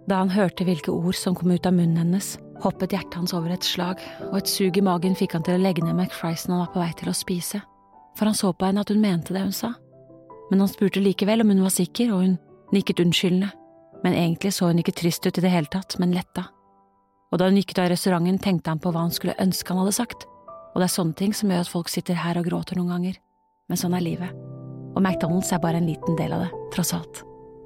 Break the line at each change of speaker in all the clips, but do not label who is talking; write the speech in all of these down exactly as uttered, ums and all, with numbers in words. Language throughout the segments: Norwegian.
Da han hørte hvilke ord som kom ut av munnen hennes, hoppet hjertet hans over et slag, og et sug i magen fikk han til å legge ned McFriesen han var på vei til å spise, for han så på henne at hun mente det hun sa. Men han spurte likevel om hun var sikker, og hun nikket unnskyldende, men egentlig så hun ikke trist ut i det hele tatt, men letta. Og da hun gikk ut av restauranten, tenkte han på hva han skulle ønske han hadde sagt, og det er sånne ting som gjør at folk sitter her og gråter noen ganger. Men sånn er livet, og McDonald's er bare en liten del av det, tross alt.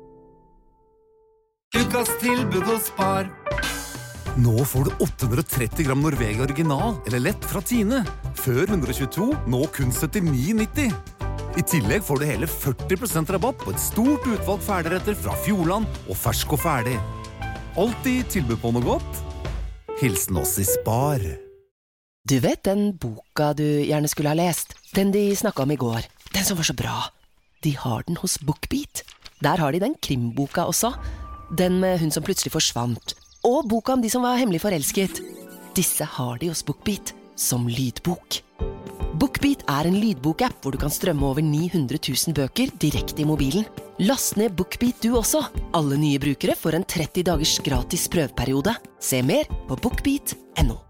Ukas tilbud og spar.
Nå får du åtte hundre og tretti gram Norvegia original eller lett fra Tine. Før ett hundre og tjueto, nå kun syttini nitti. I tillegg får du hele førti prosent rabatt på et stort utvalg ferdigretter fra Fjordland og fersk og ferdig. Alltid tilbud på noe godt. Hilsen oss i Spar.
Du vet den boka du gjerne skulle ha lest? Den de snakket om i går. Den som var så bra. De har den hos BookBeat. Der har de den krimboka også. Den med hun som plutselig forsvant. Og boka om de som var hemmelig forelsket. Disse har de hos BookBeat som lydbok. BookBeat er en lydbokapp hvor du kan strømme over ni hundre tusen bøker direkte i mobilen. Last ned BookBeat du også. Alle nye brukere får en tretti dagers gratis prøveperiode. Se mer på bookbeat punktum no.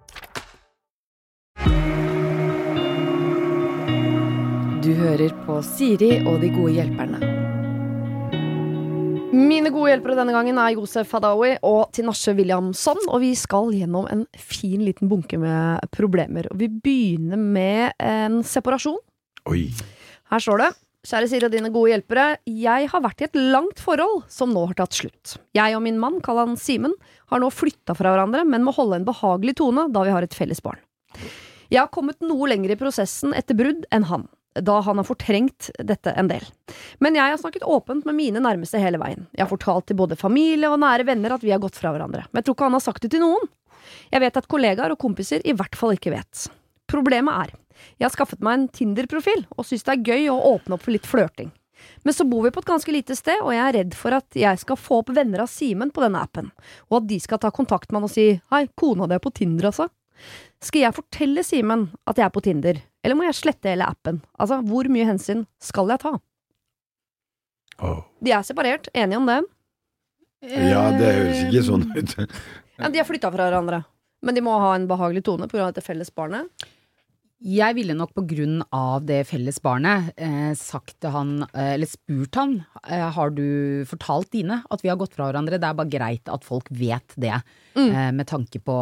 Du hører på Siri og de gode hjelperne. Mine gode hjelpere denne gangen er Josef Hadaoui og Tinashe Williamson, og vi skal gjennom en fin liten bunke med problemer. Og vi begynner med en separasjon.
Oi.
Her står det: Kjære Siri og dine gode hjelpere, jeg har vært i et langt forhold som nå har tatt slutt. Jeg og min mann, kall han Simen, har nå flyttet fra hverandre, men må holde en behagelig tone da vi har et felles barn. Jeg har kommet noe lenger i prosessen etter brudd enn han, da han har fortrengt dette en del. Men jeg har snakket åpent med mine nærmeste hele veien. Jeg har fortalt til både familie og nære venner at vi har gått fra hverandre, men jeg tror ikke han har sagt det til noen. Jeg vet at kollegaer og kompiser i hvert fall ikke vet. Problemet er, jeg har skaffet meg en Tinder-profil, og synes det er gøy å åpne opp for litt flørting. Men så bor vi på et ganske lite sted, og jeg er redd for at jeg skal få opp venner av Simen på denne appen, og at de skal ta kontakt med han og si, hei, kona di er på Tinder altså. Skal jeg fortelle Simen at jeg er på Tinder, eller må jeg slette hele appen? Altså, hvor mye hensyn skal jeg ta?
Oh.
De er separert, enige om det.
Ja, det høres ikke sånn ut.
Ja, de har flyttet fra hverandre, men de må ha en behagelig tone på grunn av dette felles barnet.
Jeg ville nok på grunn av det felles barnet eh, sagt til han, eh, eller spurt han, eh, har du fortalt dine at vi har gått fra hverandre? Det er bare greit at folk vet det, mm. eh, med tanke på,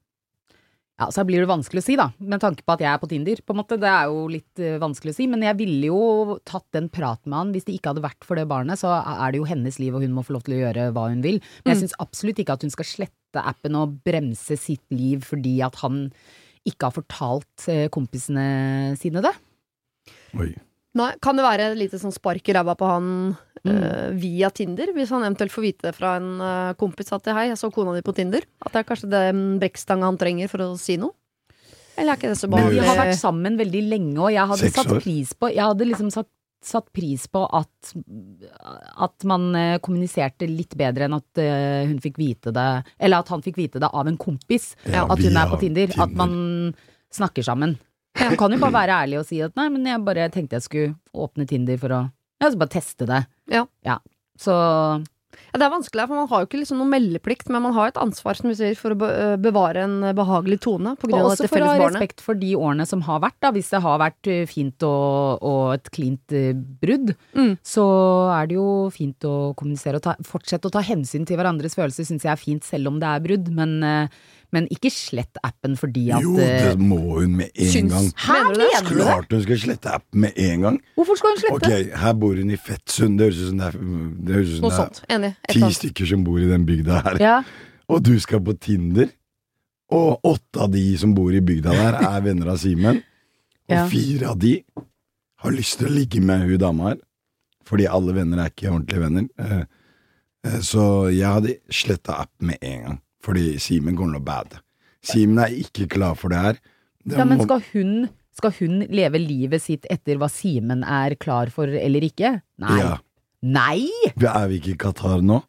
ja, så blir det vanskelig å si da, med tanke på at jeg er på Tinder, på en måte, det er jo litt eh, vanskelig å si, men jeg ville jo tatt den praten med han, hvis det ikke hadde vært for det barnet, så er det jo hennes liv, og hun må få lov til å gjøre hva hun vil, men jeg synes absolutt ikke at hun skal slette appen og bremse sitt liv, fordi at han ikke har fortalt kompisene sine det.
Oi.
Nei, kan det være et lite sånn spark i ræva på han mm. uh, via Tinder, hvis han eventuelt får vite fra en uh, kompis at hei, jeg så kona di på Tinder, at det er kanskje den brekkstanga han trenger for å si noe? Eller er ikke det så bare?
Vi har vært sammen veldig lenge, og jeg hadde
Seks
satt
år.
pris på, jeg hadde liksom satt satt pris på at, at man eh, kommuniserte litt bedre enn at eh, hun fikk vite det, eller at han fikk vite det av en kompis,
ja,
at hun
via
er på Tinder,
Tinder,
at man snakker sammen. Man kan jo bare være ærlig og si at nei, men jeg bare tenkte jeg skulle åpne Tinder for å, ja, så bare teste det.
Ja.
Ja, så...
Ja, det er vanskelig, for man har jo ikke liksom noen meldeplikt, men man har et ansvar, som vi sier, for å bevare en behagelig tone på grunn av dette felles barnet. Og også for å ha respekt
for de årene som har vært, da, hvis det har vært fint og, og et klint brudd, mm. så er det jo fint å kommunisere og ta, fortsette å ta hensyn til hverandres følelser, synes jeg er fint, selv om det er brudd, men, men ikke slett appen fordi at...
Jo, det må hun med en
syns,
gang.
Hæ, mener du det?
Klart hun skal slette appen med en gang.
Hvorfor skal hun slette?
Ok, her bor hun i Fettsund, det høres ut som det er, det høres ut som
noe sånt, enig.
Ti stykker som bor i den bygda her.
Ja.
Og du skal på Tinder, og åtte av de som bor i bygda der er venner av Simen, og ja. fire av de har lyst til å ligge med hun dama her, fordi alle venner er ikke ordentlige venner. Så jeg hadde slettet appen med en gang, fordi Simen går noe bad. Simen er ikke klar for det her. Det
ja, men
må...
skal hun, skal hun leve livet sitt etter hva Simen er klar for eller ikke? Nei.
Ja.
Nei!
Er vi ikke i Qatar nå?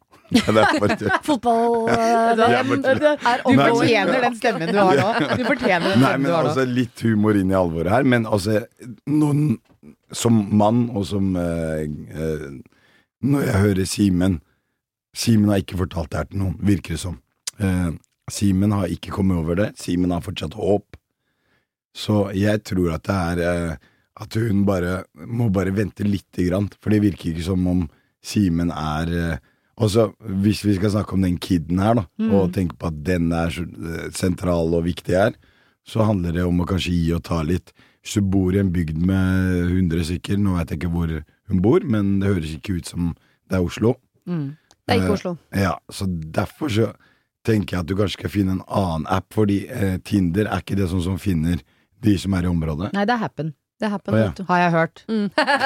Fotball
ja, men,
Du fortjener den stemmen du har nå. Du fortjener den
Nei,
stemmen
men
du har
også
nå.
litt humor inn i alvoret her, men altså noen, som mann og som uh, uh, når jeg hører Simen Simen har ikke fortalt det her til noen, virker det som. Eh, Simen har ikke kommet over det. Simen har fortsatt håp. Så jeg tror at det er eh, at hun bare må bare vente litt grann, for det virker ikke som om Simen er eh, også, hvis vi skal snakke om den kiden her da, mm. og tenke på at den er så eh, sentral og viktig her, så handler det om å kanskje gi og ta litt. Hvis du bor i en bygd med hundre stykker, nå vet jeg ikke hvor hun bor, men det høres ikke ut som det er Oslo.
Mm. Det er ikke Oslo.
Eh, ja, så derfor så tenker jeg at du kanskje skal finne en annen app, fordi eh, Tinder er ikke det sånn som finner de som er i området.
Nei, det er Happen.
Det er Happen,
oh, ja.
Har jeg hørt.
Mm.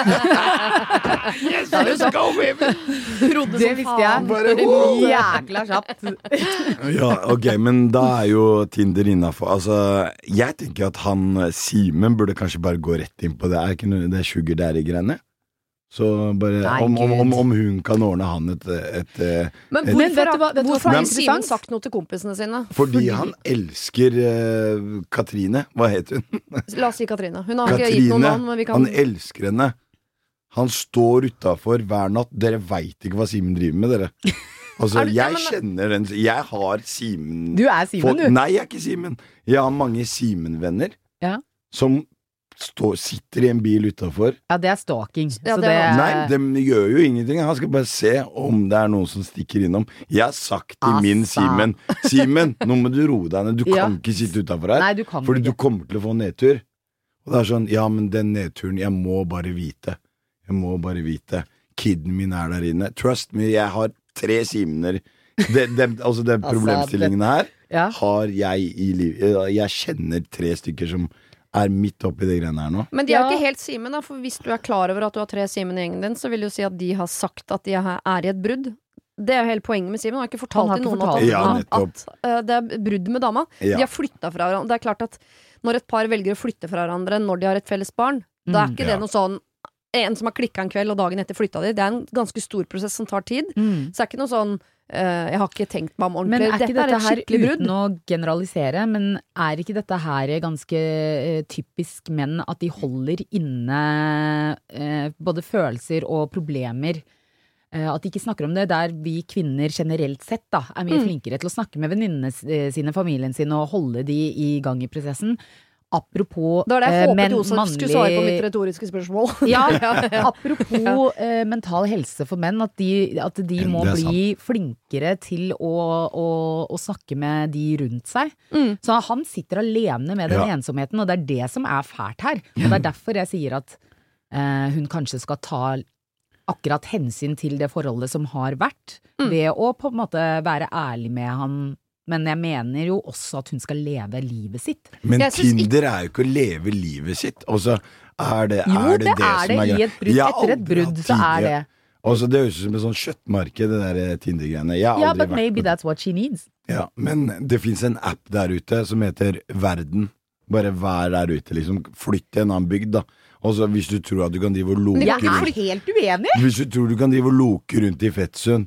Yes, let's go, baby!
Rodde
det
som
visste jeg.
Bare,
oh. Jækla kjapt.
Ja, ok, men da er jo Tinder innenfor. Altså, jeg tenker at han, Simen, burde kanskje bare gå rett inn på det. Er ikke noe, det er sugar daddy-greiene? Så bare,
Nei,
om, om, om, om hun kan ordne han et, et, et
Men
et,
hvorfor,
vet du hva- vet du hva
hvorfor
som er
har Simen
interessant?
sagt noe til kompisene sine?
Fordi, fordi han elsker uh, Katrine. Hva heter hun?
La oss si Katrine. Hun har ikke gitt noen
Katrine,
navn, men vi kan
han elsker henne. Han står utenfor hver natt. Dere vet ikke hva Simen driver med, dere. Altså,
Er du- ja,
jeg
men-
kjenner den. Jeg har Simen.
Du er Simen,
fått-
du.
Nei, jeg er ikke Simen. Jeg har mange Simen-venner
Ja.
som stå, sitter i en bil utenfor.
Ja, det er stalking.
Ja,
så
det
det
er-
Nei, de gjør jo ingenting. Han skal bare se om det er noen som stikker innom. Jeg har sagt til min
Assa.
Simen, Simen, nå må du roe deg ned. Du
Ja.
kan ikke sitte utenfor her,
Nei, du kan
fordi
ikke.
du kommer til å få nedtur. Og det er sånn, ja, men den nedturen, jeg må bare vite. Jeg må bare vite. Kiden min er der inne. Trust me, jeg har tre Simener. Det, det, altså den
Altså,
problemstillingen her
Ja.
har jeg i livet. Jeg kjenner tre stykker som er midt oppi det greiene her nå.
Men de er jo
Ja.
ikke helt Simen, da, for hvis du er klar over at du har tre Simen i gjengen din, så vil det jo si at de har sagt at de er er i et brudd. Det er jo hele poenget med Simen. Han har ikke
Han
fortalt
har
til
ikke
noen at,
fortalt.
Ja,
han,
nettopp.
at uh, det er brudd med dama.
Ja.
De har flytta fra hverandre. Det er klart at når et par velger å flytte fra hverandre når de har et felles barn, da er
Mm.
ikke
Ja.
det noe sånn en som har klikka en kveld og dagen etter flytta de. Det er en ganske stor prosess som tar tid.
Mm.
Så det er ikke noe sånn uh, jeg har ikke tenkt meg om
Men
ordentlig.
er ikke
Dette
dette
er et
her,
skikkelig brudd.
uten å generalisere, men er ikke dette her ganske eh, typisk menn, at de holder inne eh, både følelser og problemer? Eh, at de ikke snakker om det, der vi kvinner generelt sett da, er mye
Mm.
flinkere til å snakke med venninnene eh, sine, familien sin, og holde de i gang i prosessen. Apropos
Det var det jeg
eh,
håpet
men
Josef
mannlig-
skulle svare på mitt retoriske spørsmål.
Ja,
ja.
apropos eh, mental helse for menn, at de, at de
Det
må
er
bli flinkere til å, å, å snakke med de rundt seg.
Mm.
Så han sitter alene med den
Ja.
ensomheten, og det er det som er fælt her. Og det er derfor jeg sier at eh, hun kanskje skal ta akkurat hensyn til det forholdet som har vært,
Mm.
ved å på en måte være ærlig med han. Men jeg mener jo også at hun skal leve livet sitt.
Men
Jeg synes ikke-
Tinder er jo ikke å leve livet sitt. Og så er det
Jo,
er det,
det
det
er
som
det
er
i
greia.
et brudd.
Jeg har
Etter et
aldri
brudd
hatt
så er
Tinder.
det.
Altså, det høres ut som et sånt kjøttmarked, det der Tinder-greiene. Jeg har
Ja,
aldri
but
vært
maybe
på-
that's what she needs.
Ja, men det finnes en app der ute som heter Verden. Bare vær der ute, liksom. Flytt til en annen bygd, da. Og så hvis du tror at du kan drive og loke
Men
Jeg
rundt
er helt uenig!
Hvis du tror du kan drive og loke rundt i Fettsund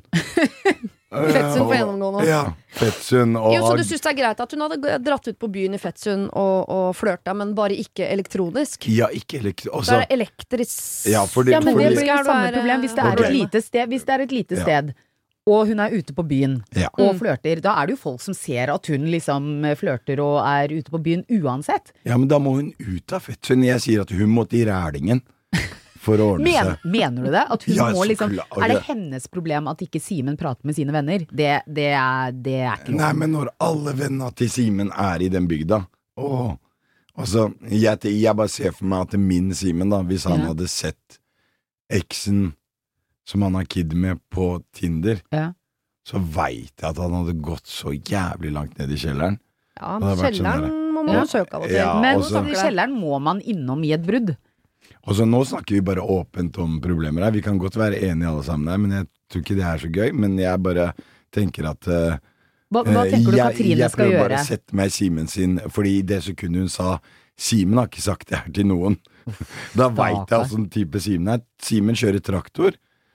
Fettsund får gjennomgå nå.
Ja, Fettsund og
Jo, så du syns det er greit at hun hadde g- dratt ut på byen i Fettsund og, og flørta, men bare ikke elektronisk?
Ja, ikke elektro...
Så
Altså,
er det elektrisk
Ja, fordi-
Ja, men det
fordi-
blir jo
Skal
samme
være-
problem hvis det er
Ok.
et lite sted, hvis det er et lite
Ja.
sted, og hun er ute på byen
Ja.
og
Mm.
flørter. Da er det jo folk som ser at hun liksom flørter og er ute på byen uansett.
ja, men da må hun ut av Fettsund. Jeg sier at hun må til Rælingen for å ordne
Men,
seg.
mener du det? At hun
Ja,
må
så
liksom
klart.
Er det hennes problem at ikke Simen prater med sine venner? Det, det, er, det er ikke
Nei,
lov.
men når alle vennene til Simen er i den bygda Åh, altså, jeg, jeg bare ser for meg at min Simen da, hvis han
Ja.
hadde sett eksen som han har kid med på Tinder,
Ja.
så vet jeg at han hadde gått så jævlig langt ned i kjelleren.
Ja,
Det har vært sånn
kjelleren
der.
må man
Ja.
jo søke av og til.
Ja,
Men
og så-
i kjelleren må man innom i et brudd.
Og så nå snakker vi bare åpent om problemer her. Vi kan godt være enige alle sammen her, men jeg tror ikke det er så gøy. Men jeg bare tenker at uh,
Hva, hva tenker du
jeg,
Katrine
jeg
skal
prøver
gjøre?
bare å sette meg i Simen sin, fordi i det sekundet hun sa Simen har ikke sagt det her til noen. Da veit jeg åssen type Simen er. Simen kjører traktor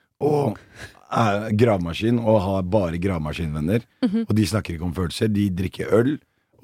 og er gravemaskin og har bare gravemaskinvenner.
Mhm.
Og de snakker ikke om følelser. De drikker øl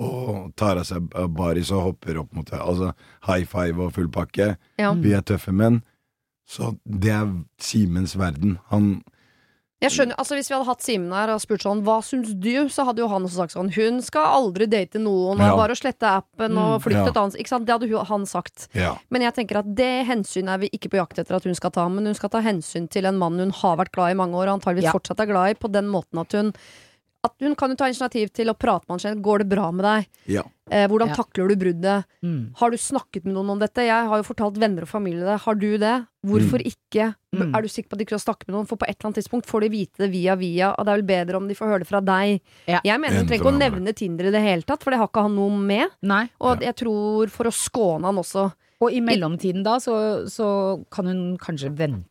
og tar av seg baris og hopper opp mot det. Altså high five og full pakke.
Ja.
Vi er tøffe menn. Så det er Simens verden. Han
Jeg skjønner, altså Hvis vi hadde hatt Simen her og spurt sånn hva syns du, så hadde jo han også sagt sånn hun skal aldri date noen,
Ja.
bare å slette appen og flytte
Ja.
et annet. Ikke sant? Det hadde jo han sagt.
Ja.
Men jeg tenker at det hensynet er vi ikke på jakt etter at hun skal ta, men hun skal ta hensyn til en mann hun har vært glad i mange år, og antageligvis
Ja.
fortsatt er glad i, på den måten at hun At hun kan jo ta initiativ til å prate med han selv. Går det bra med deg?
Ja.
Eh, hvordan
Ja.
takler du bruddet?
Mm.
Har du snakket med noen om dette? Jeg har jo fortalt venner og familie det. Har du det? Hvorfor ikke?
Mm.
Er du sikker på at de ikke har snakket med noen? For på et eller annet tidspunkt får de vite det via via, og det er vel bedre om de får høre det fra deg.
Ja.
Jeg mener
En
du trenger
fra
ikke å
andre.
nevne Tinder i det hele tatt, for det har ikke han noe med.
Nei.
Og jeg tror for å skåne han også.
Og i mellomtiden da, så, så kan hun kanskje vente,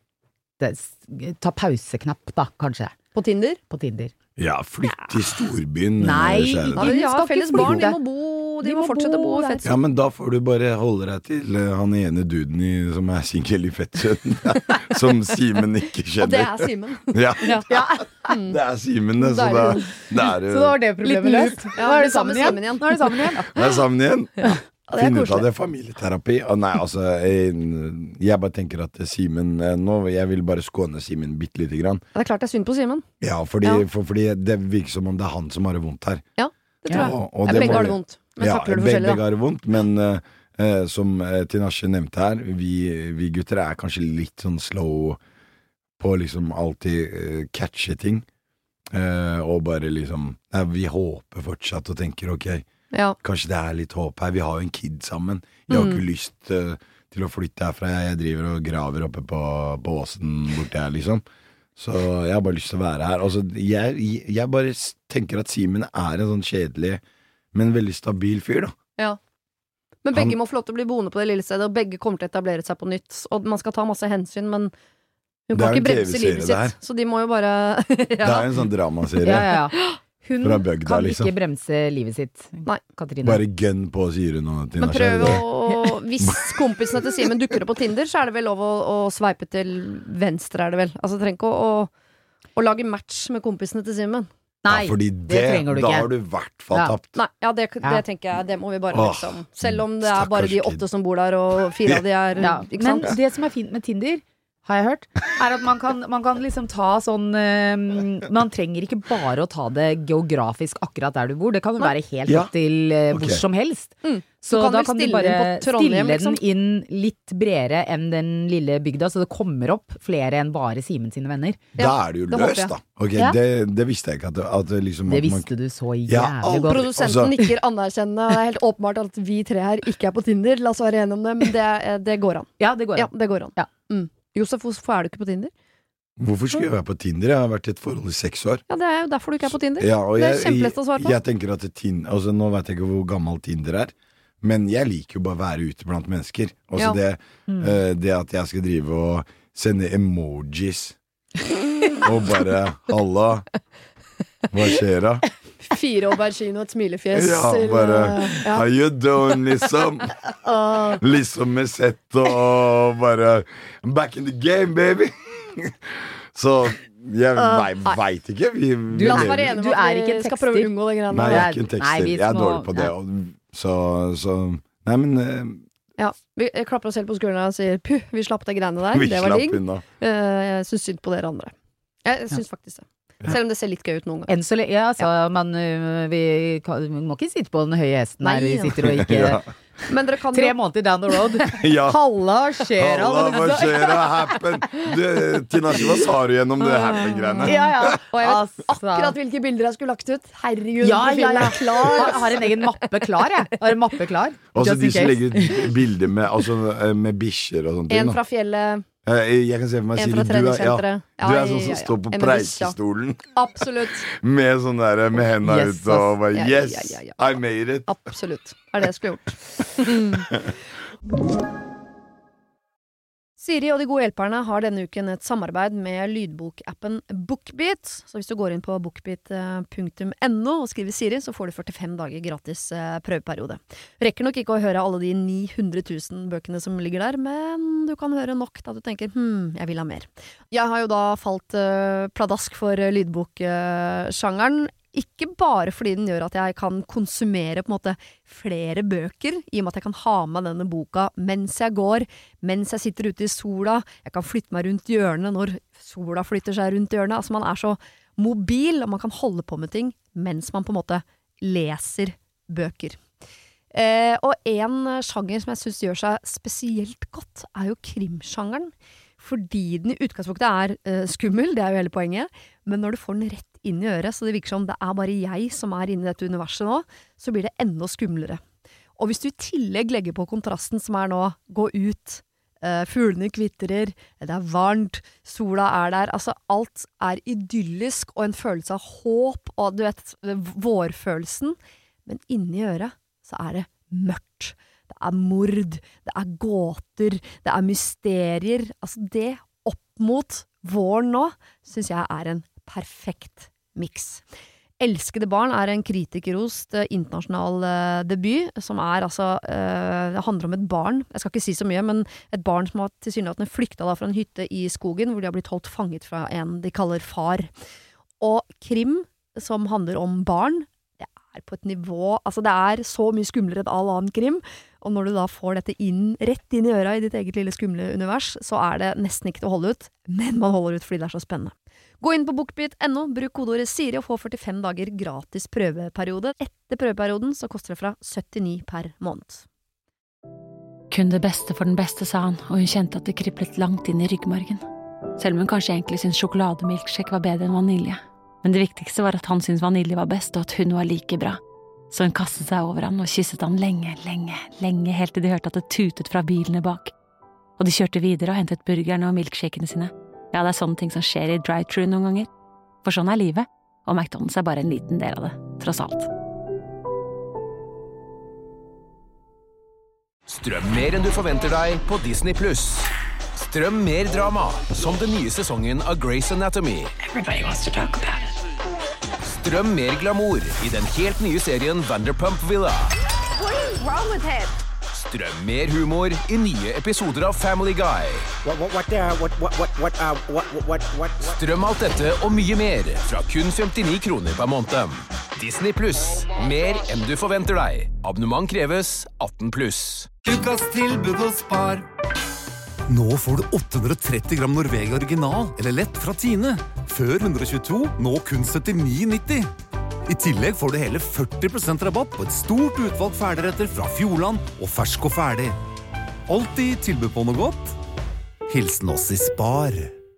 s- ta pauseknapp da, kanskje,
På Tinder?
på Tinder.
Ja, flytt til storbyen.
Nei,
kjære
Ja,
deg.
de
skal
har
ikke
felles barn, de
flytte.
må bo De,
De
må
må
fortsette å bo
bo
i
der.
Fettsund.
Ja, men da får du bare holde deg til eh, han ene duden i, som er singel i Fettsund, som Simen ikke
Og det
kjenner.
er Simen.
Ja,
Ja.
det er Simen, det. Så da,
Deilig.
da er
Så da
det
var det problemet
Liten
løst.
loop.
Nå
Ja,
er
det
det sammen
samme
igjen.
Simen igjen.
Nå er det sammen igjen.
det er sammen igjen.
Ja, det er
Finn ut av
koselig.
det, familieterapi. Å, nei, altså jeg, jeg bare tenker at Simen eh, nå, Jeg vil bare skåne Simen bitte lite grann.
Det er klart det er synd på Simen.
Ja, fordi,
Ja.
For, fordi det virker som om det er han som har det vondt her.
Ja, det tror
Ja.
jeg.
Og- og
Ja,
det
begge
må
har
vi-
det vondt, men
Ja,
takler det
begge,
forskjellig,
begge
da.
har det vondt, men eh, eh, som eh, Tinashe nevnte her, vi, vi gutter er kanskje litt sånn slow på liksom alltid eh, catche ting. Eh, og bare liksom nei, Vi håper fortsatt og tenker ok,
Ja.
kanskje det er litt håp her. Vi har jo en kid sammen. Jeg har
Mm.
ikke lyst eh, til å flytte herfra. Jeg, jeg driver og graver oppe på, på åsen borte her, liksom. Så jeg har bare lyst til å være her. Altså, jeg, jeg bare s- tenker at Simen er en sånn kjedelig, men veldig stabil fyr, da.
Ja. Men begge
Han-
må få lov til å bli boende på det lille stedet, og begge kommer til å etablere seg på nytt. Og man skal ta masse hensyn, men hun
Det
kan
er
ikke
en
bremse
T V-serie
livet
det her.
sitt. Så de må jo bare
Det
ja.
er en sånn dramaserie.
Ja, ja, ja. Hun
Fra bygda,
kan
liksom.
ikke bremse livet sitt.
Nei.
Katrine.
Bare gønn på, sier hun nå.
Men prøv å Hvis kompisene til Simen dukker opp på Tinder, så er det vel lov å, å sveipe til venstre, er det vel. Altså trenger ikke å, å, å lage match med kompisene til Simen.
Nei,
ja, fordi
det
det,
trenger du
da
ikke.
har du i hvert fall
Ja.
tapt.
Nei, ja, det, det
Ja.
tenker jeg, det må vi bare
Åh,
liksom. Selv om det er bare de
stakkars kid.
åtte som bor der, og fire av de er
Ja,
Ikke
men
sant?
det som er fint med Tinder, har jeg hørt, er at man kan, man kan liksom ta sånn eh, Man trenger ikke bare å ta det geografisk akkurat der du bor. Det kan jo være helt
Ja.
opp til eh, hvor
Ok.
som helst.
Mm.
Så
Du kan
da
vel
kan du
stille
bare
den på Trondheim,
stille
liksom?
den inn litt bredere enn den lille bygda, så det kommer opp flere enn bare Simen sine venner.
Da
Ja,
er det jo
det håper
løst,
jeg.
da. Ok,
Ja.
det, det visste jeg ikke. At, det- at det liksom,
Det
at man-
visste du så
Ja,
jævlig
aldri.
godt.
Produsenten
Altså-
nikker anerkjennende. Det er helt åpenbart at vi tre her ikke er på Tinder. La oss være enige om det, men det, det går an.
Ja, det går
Ja,
an.
det går an.
Ja.
Mm. Josef, hvorfor er du ikke på Tinder?
Hvorfor skulle jeg være på Tinder? Jeg har vært i et forhold i seks år.
Ja, Det er jo derfor du ikke er på Tinder.
Ja, og
Det er
jeg,
kjempelett å svare på.
Jeg tenker at tin, altså, Nå vet jeg ikke hvor gammel Tinder er, men jeg liker jo bare å være ute blant mennesker. Også
Ja.
det,
Mm.
eh, det at jeg skal drive og sende emojis og bare 'halla, hva skjer da?'
Fire aubergine og et smilefjes.
Ja,
til,
bare
eh, ja.
How you doing, liksom? Liksom med sett og bare Back in the game, baby! Så jeg
nei.
veit ikke. Vi, vi
La oss
lever-
være enige
Du
om
er
at
ikke
vi
en
skal prøve å
tekster.
unngå det greiene
Nei,
der.
jeg er ikke en
Nei,
tekster.
vi
Jeg er
må-
dårlig på det.
ja.
Og, så, så Nei, men eh,
Ja, vi klapper oss selv på skulderen og sier puh, vi slapp de greiene der.
vi
Det var
slapp
digg.
unna.
Eh, Jeg syns synd på dere andre. Jeg syns faktisk det. Selv om det ser litt gøy ut noen ganger.
Enn så lenge, ja, altså, men øh, vi, kan, vi må ikke sitte på den høye hesten
Nei,
her. Vi
ja.
sitter og ikke
Ja.
Men dere kan
Tre
jo
måneder down the road.
Ja.
Halla, skjer
Halla, hva skjer da? Happen? Du, Tinashe, hva sa du gjennom det happen-greiene?
Ja, ja.
Og jeg vet
Altså.
akkurat hvilke bilder jeg skulle lagt ut. Herregud,
Ja, ja,
profilen
ja.
er klar.
Har, har en egen mappe klar, jeg. Har en mappe klar.
Også
Just
de
in
som
case.
legger ut bilder med, altså, eh, med bikkjer og sånne ting.
En
da.
fra fjellet,
Eh, Jeg kan se for meg
en
Siri,
fra
du er, ja,
treningssenteret.
du er sånn som står på
En med bikkja.
preikestolen
Absolutt.
med sånn der, med henda
Yes,
ut og bare
Ja, ja,
Yes,
ja, ja.
I made it.
Absolutt. Det er det jeg skulle gjort. Siri og De gode hjelperne har denne uken et samarbeid med lydbokappen Bookbeat. Så hvis du går inn på bookbeat punktum no og skriver Siri, så får du førtifem dager gratis eh, prøveperiode. Rekker nok ikke å høre alle de ni hundre tusen bøkene som ligger der, men du kan høre nok da du tenker hm, jeg vil ha mer. Jeg har jo da falt eh, pladask for eh, lydboksjangeren. Ikke bare fordi den gjør at jeg kan konsumere på en måte flere bøker, i og med at jeg kan ha med denne boka mens jeg går, mens jeg sitter ute i sola, jeg kan flytte meg rundt hjørnet når sola flytter seg rundt hjørnet. Altså man er så mobil, og man kan holde på med ting mens man på en måte leser bøker. Eh, og en sjanger som jeg synes gjør seg spesielt godt, er jo krimsjangeren. Fordi den i utgangspunktet er uh, skummel, det er jo hele poenget, men når du får den rett inn i øret, så det virker som det er bare jeg som er inne i dette universet nå, så blir det enda skumlere. Og hvis du i tillegg legger på kontrasten som er nå, gå ut, uh, fuglene kvitrer, det er varmt, sola er der, altså alt er idyllisk og en følelse av håp, og du vet, vårfølelsen, men inni øret så er det mørkt. Det er mord, det er gåter, det er mysterier. Altså det opp mot våren nå, synes jeg er en perfekt mix. Elskede barn er en kritikerrost internasjonal uh, debut, som er altså, uh, det handler om et barn, jeg skal ikke si så mye, men et barn som har tilsynelatende flyktet da fra en hytte i skogen, hvor de har blitt holdt fanget fra en de kaller far. Og krim, som handler om barn, er på et nivå, altså det er så mye skumlere enn all annen krim, og når du da får dette inn, rett inn i øra i ditt eget lille skumle univers, så er det nesten ikke til å holde ut, men man holder ut fordi det er så spennende. Gå inn på bookbeat punktum no, bruk kodeordet Siri og få førtifem dager gratis prøveperiode. Etter prøveperioden så koster det fra syttini per måned.
Kun det beste for den beste, sa han, og hun kjente at det kriblet langt inn i ryggmargen. Selv om hun kanskje egentlig syntes sjokolademilkshake var bedre enn vanilje. Men det viktigste var at han syntes vanilje var best, og at hun var like bra. Så hun kastet seg over han og kysset han lenge, lenge, lenge, helt til de hørte at det tutet fra bilene bak. Og de kjørte videre og hentet burgerne og milkshakene sine. Ja, det er sånne ting som skjer i drive-thru noen ganger. For sånn er livet, og McDonald's er bare en liten del av det, tross alt.
Strøm mer enn du forventer deg på Disney Plus. Strøm mer drama, som den nye sesongen av Grey's Anatomy.
Everybody wants to talk about it.
Strøm mer glamour i den helt nye serien Vanderpump Villa.
What is wrong with him?
Strøm mer humor i nye episoder av Family Guy.
What, what, what, uh, what, what, what, what, uh, what, what, what, what?
Strøm alt dette og mye mer fra kun femtini kroner per måned. Disney Plus, mer enn du forventer deg. Abonnement kreves atten pluss.
Ukas tilbud hos Spar.
Nå får du åtte hundre og tretti gram Norvegia original eller lett fra Tine. Før hundre og tjueto, nå kun syttini nitti. I tillegg får du hele førti prosent rabatt på et stort utvalg ferdigretter fra Fjordland og fersk og ferdig. Alltid tilbud på noe godt. Hilsen oss i Spar.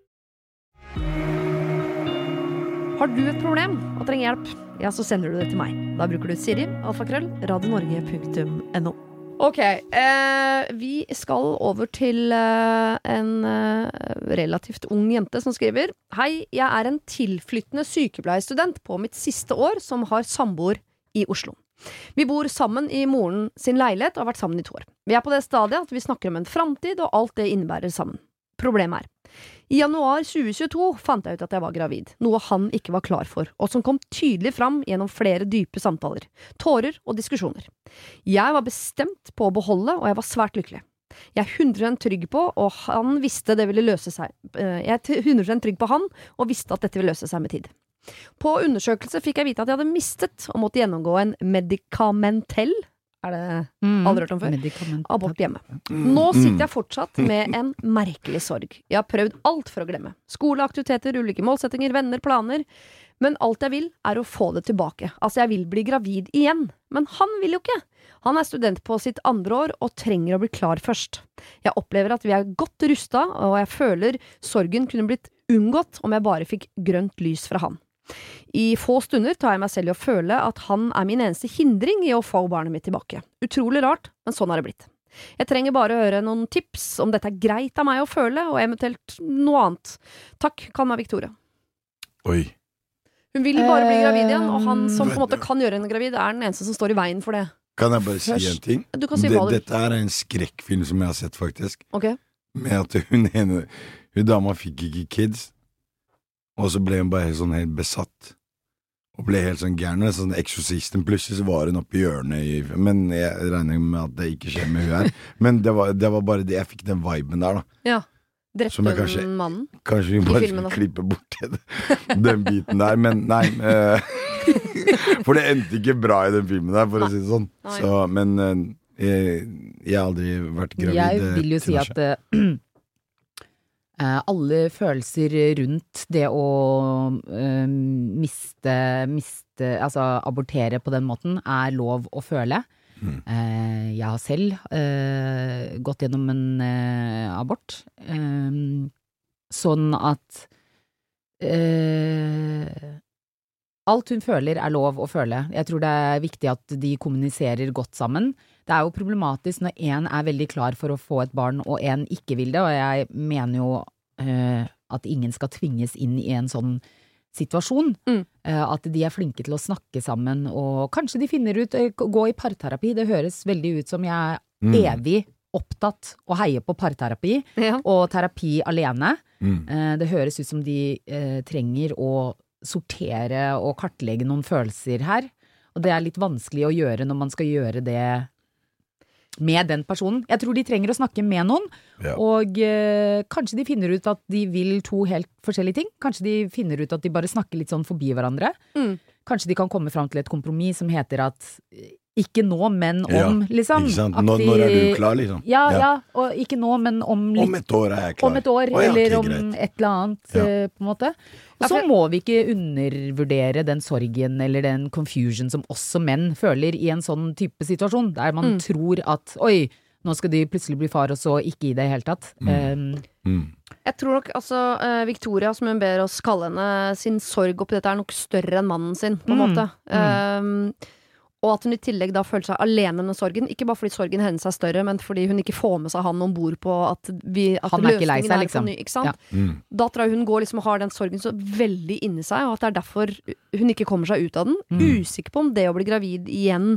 Har du et problem og trenger hjelp, ja, så sender du det til meg. Da bruker du Siri, alfakrøll, radionorge punktum no. Ok, eh, vi skal over til eh, en eh, relativt ung jente som skriver: Hei, jeg er en tilflyttende sykepleierstudent på mitt siste år som har samboer i Oslo. Vi bor sammen i moren sin leilighet og har vært sammen i to år. Vi er på det stadiet at vi snakker om en fremtid og alt det innebærer sammen. Problemet er: i januar tjue tjueto fant jeg ut at jeg var gravid, noe han ikke var klar for, og som kom tydelig fram gjennom flere dype samtaler, tårer og diskusjoner. Jeg var bestemt på å beholde, og jeg var svært lykkelig. Jeg er hundre prosent trygg på, og han visste det ville løse seg. Jeg er hundre prosent trygg på han, og visste at dette ville løse seg med tid. På undersøkelse fikk jeg vite at jeg hadde mistet og måtte gjennomgå en medikamentell, er det
mm.
aldri hørt om før? Abort hjemme. Nå sitter jeg fortsatt med en merkelig sorg. Jeg har prøvd alt for å glemme. Skoleaktiviteter, ulike målsettinger, venner, planer. Men alt jeg vil er å få det tilbake. Altså, jeg vil bli gravid igjen. Men han vil jo ikke. Han er student på sitt andre år og trenger å bli klar først. Jeg opplever at vi er godt rustet, og jeg føler sorgen kunne blitt unngått om jeg bare fikk grønt lys fra han. I få stunder tar jeg meg selv i å føle at han er min eneste hindring i å få barnet mitt tilbake. Utrolig rart, men sånn er det blitt. Jeg trenger bare å høre noen tips om dette er greit av meg å føle, og eventuelt noe annet. Takk, kall meg Victoria.
Oi.
Hun vil bare bli gravid igjen, og han som på en måte kan gjøre henne gravid, er den eneste som står i veien for det.
Kan jeg bare si en ting?
Du kan si hva du vil.
Dette er en skrekkfilm som jeg har sett, faktisk.
Ok.
Med at hun ene, hun dama fikk ikke kids, og så ble hun bare helt sånn helt besatt. Og ble helt sånn gærne, sånn eksorsisten. Plutselig så var hun oppe i hjørnet i, men jeg regner med at det ikke skjer med hun her. Men det var, det var bare det, jeg fikk den viben der da.
Ja, drepte
kanskje,
den mannen.
Kanskje vi bare skal klippe bort den biten der, men nei. Uh, For det endte ikke bra I den filmen der, for å si det sånn. Så, men jeg, jeg har aldri vært gravid.
Jeg vil jo si at uh, alle følelser rundt det å uh, miste, miste, altså abortere på den måten, er lov å føle. Mm. Uh, jeg har selv uh, gått gjennom en uh, abort. Um, sånn at uh, alt hun føler er lov å føle. Jeg tror det er viktig at de kommuniserer godt sammen. Det er jo problematisk når en er veldig klar for å få et barn, og en ikke vil det, og jeg mener jo uh, at ingen skal tvinges inn I en sånn situasjon. Mm. Uh, at de er flinke til å snakke sammen, og kanskje de finner ut, uh, gå I parterapi. Det høres veldig ut som jeg er mm. evig opptatt og heier på parterapi, ja. Og terapi alene. Mm. Uh, det høres ut som de uh, trenger å sortere og kartlegge noen følelser her, og det er litt vanskelig å gjøre når man skal gjøre det med den personen. Jeg tror de trenger å snakke med noen, ja. Og eh, kanskje de finner ut at de vil to helt forskjellige ting. Kanskje de finner ut at de bare snakker litt sånn forbi hverandre. Mm. Kanskje de kan komme fram til et kompromiss som heter at ikke nå, men om, ja, liksom.
Ikke sant? Når, når er du klar, liksom?
Ja, ja, ja, og ikke nå, men om litt.
Om et år er jeg klar.
Om et år, oh, ja, eller om greit. Et eller annet, ja. På en måte. Og så må vi ikke undervurdere den sorgen eller den confusion som også menn føler I en sånn type situasjon, der man mm. tror at, oi, nå skal de plutselig bli far, og så ikke I det hele tatt. Mm. Um,
mm. Jeg tror nok, altså, Victoria, som hun ber oss kalle henne, sin sorg oppi dette er nok større enn mannen sin, på en mm. måte. Mm. Um, Og at hun I tillegg da føler seg alene med sorgen. Ikke bare fordi sorgen hennes er større, men fordi hun ikke får med seg han ombord på at, vi, at
han er ikke lei seg, liksom.
Ny, ikke sant? Ja. Mm. Da tror jeg hun går liksom og har den sorgen så veldig inni seg, og at det er derfor hun ikke kommer seg ut av den. Mm. Usikker på om det å bli gravid igjen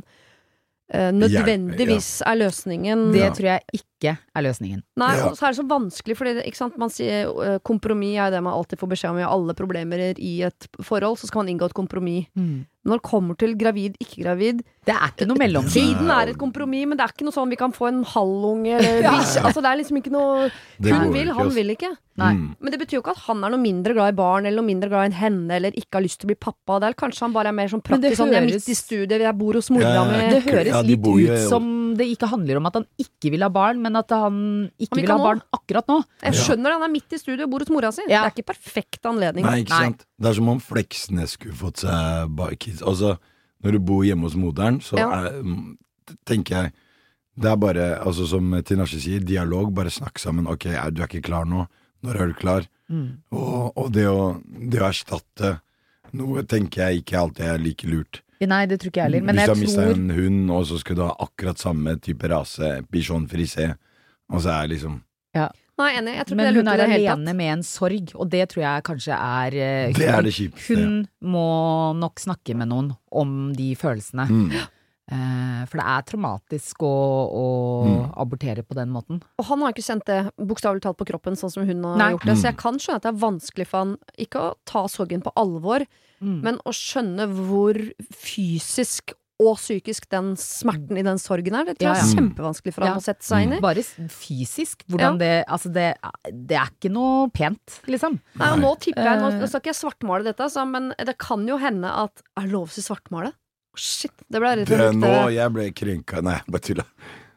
uh, nødvendigvis ja, ja. Er løsningen.
Det
ja.
Tror jeg ikke er løsningen.
Nei, ja. Og så er det så vanskelig, fordi ikke sant? Man sier uh, kompromiss er det man alltid får beskjed om I alle problemer I et forhold, så skal man inngå et kompromiss. Mm. Når det kommer til gravid, ikke gravid,
det er ikke noe mellom.
Tiden er et kompromiss, men det er ikke noe sånn vi kan få en halvunge ja. Altså det er liksom ikke noe hun vil, han vil ikke. Nei. Mm. Men det betyr jo ikke at han er noe mindre glad I barn, eller noe mindre glad I henne, eller ikke har lyst til å bli pappa. Det er kanskje han bare er mer sånn praktisk, sånn, jeg er midt I studiet, jeg bor hos mora
ja,
mi.
Det høres
ja,
litt
bor,
ut som det ikke handler om at han ikke vil ha barn, men at han ikke han vil, vil ha barn akkurat nå.
Jeg skjønner det, han er midt I studiet og bor hos mora si. Ja. Det er ikke perfekt anledning.
Nei, ikke sant. Nei. Det er som om Fleksnes skulle fått seg barkids. Altså, når du bor hjemme hos moderen, så ja. er, tenker jeg, det er bare, altså som Tinashe sier, dialog, bare snakk sammen. Ok, er, du er ikke klar nå. Når er du klar? Mm. Og, og det, å, det å erstatte noe, tenker jeg ikke alltid er like lurt.
Nei, det tror ikke jeg heller. Men
hvis
jeg
du har mistet
tror...
en hund, og så skal du ha akkurat samme type rase, bichon frisé, og så er liksom...
Ja.
Nei, enig. Jeg tror
men
ikke det er
hun er
det
alene med en sorg, og det tror jeg kanskje er uh,
Det er det kjipeste.
Hun må nok snakke med noen om de følelsene. Mm. Uh, for det er traumatisk å, å mm. abortere på den måten.
Og han har ikke kjent det bokstavelig talt på kroppen sånn som hun har Nei. Gjort det, så jeg kan skjønne at det er vanskelig for han ikke å ta sorgen på alvor, mm. men å skjønne hvor fysisk og psykisk den smerten I den sorgen er. Det tror jeg er ja, ja. Kjempevanskelig for han ja. Å sette seg inn I.
Bare fysisk, hvordan ja. det, altså det, det er ikke noe pent, liksom.
Nei, og nå tipper jeg, nå skal ikke jeg svartmale dette, så, men det kan jo hende at, er det lov til svartmale? Shit, det ble rett og slett.
Nå, jeg ble krenka, nei, bare tulla.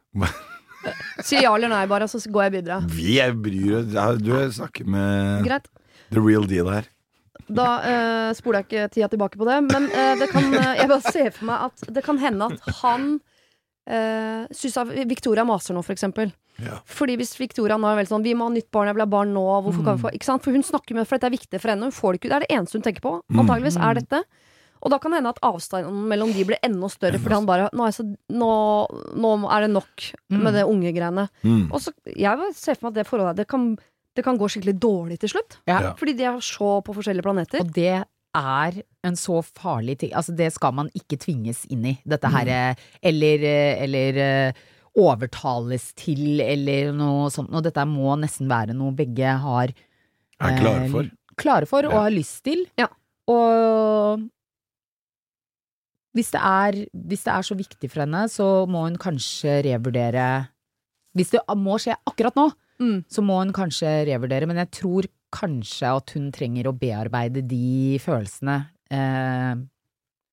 Si ja eller nei bare, så går jeg videre.
Vi er bryr, du snakker med
Greit.
The real deal her.
Da uh, spoler jeg ikke tida tilbake på det, men uh, det kan, uh, jeg bare ser for meg at det kan hende at han uh, synes at Victoria maser nå, for eksempel. Ja. Fordi hvis Victoria nå er veldig sånn, vi må ha nytt barn, jeg vil ha barn nå, hvorfor mm. kan vi få, ikke sant? For hun snakker med, for dette er viktig for henne, hun får det ikke, det er det eneste hun tenker på, antageligvis er dette. Og da kan det hende at avstanden mellom de blir enda større, fordi han bare, nå er, så, nå, nå er det nok med det unge greiene. Mm. Og så, jeg ser for meg at det forholdet, det kan det kan gå skikkelig dårlig til slutt. Ja. Fordi de er så på forskjellige planeter.
Og det er en så farlig ting. Altså det skal man ikke tvinges inn I. Dette her, mm. eller, eller overtales til, eller noe sånt. Og dette må nesten være noe begge har
er klare for.
Eh, klare for, ja. Og har lyst til. Ja. Og hvis det, er, hvis det er så viktig for henne, så må hun kanskje revurdere. Hvis det må skje akkurat nå, Mm. så må hun kanskje revurdere, men jeg tror kanskje at hun trenger å bearbeide de følelsene eh,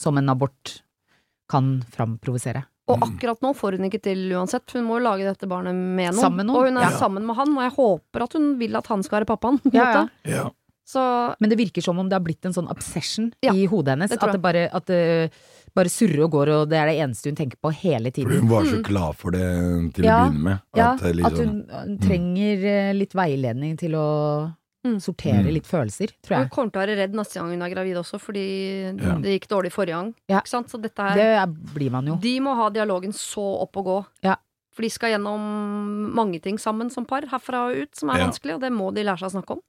som en abort kan framprovosere.
Og akkurat nå får hun ikke til uansett. Hun må jo lage dette barnet med noen.
Sammen med noen.
Og hun er
Ja.
sammen med han, og jeg håper at hun vil at han skal være pappaen. på en
Ja, ja.
måte.
Ja.
Så
Men det virker som om det har blitt en sånn obsession
Ja,
i hodet hennes.
det tror
At det bare, at det bare surrer og går, og det er det eneste hun tenker på hele
For
tiden.
hun var så klar for det til
Ja,
å begynne med.
Ja,
At, det
at
liksom,
hun, hun trenger eh, litt veiledning til å
Mm.
sortere
Mm.
litt følelser, tror
hun
jeg.
kommer til å være redd neste gang hun er gravid også, fordi
Ja.
det gikk dårlig forrige gang.
Ja.
Ikke sant? Så dette her,
Det er, blir man jo.
de må ha dialogen så opp og gå.
Ja.
For de skal gjennom mange ting sammen som par, herfra og ut, som er
Ja.
vanskelig, og det må de lære seg å snakke om.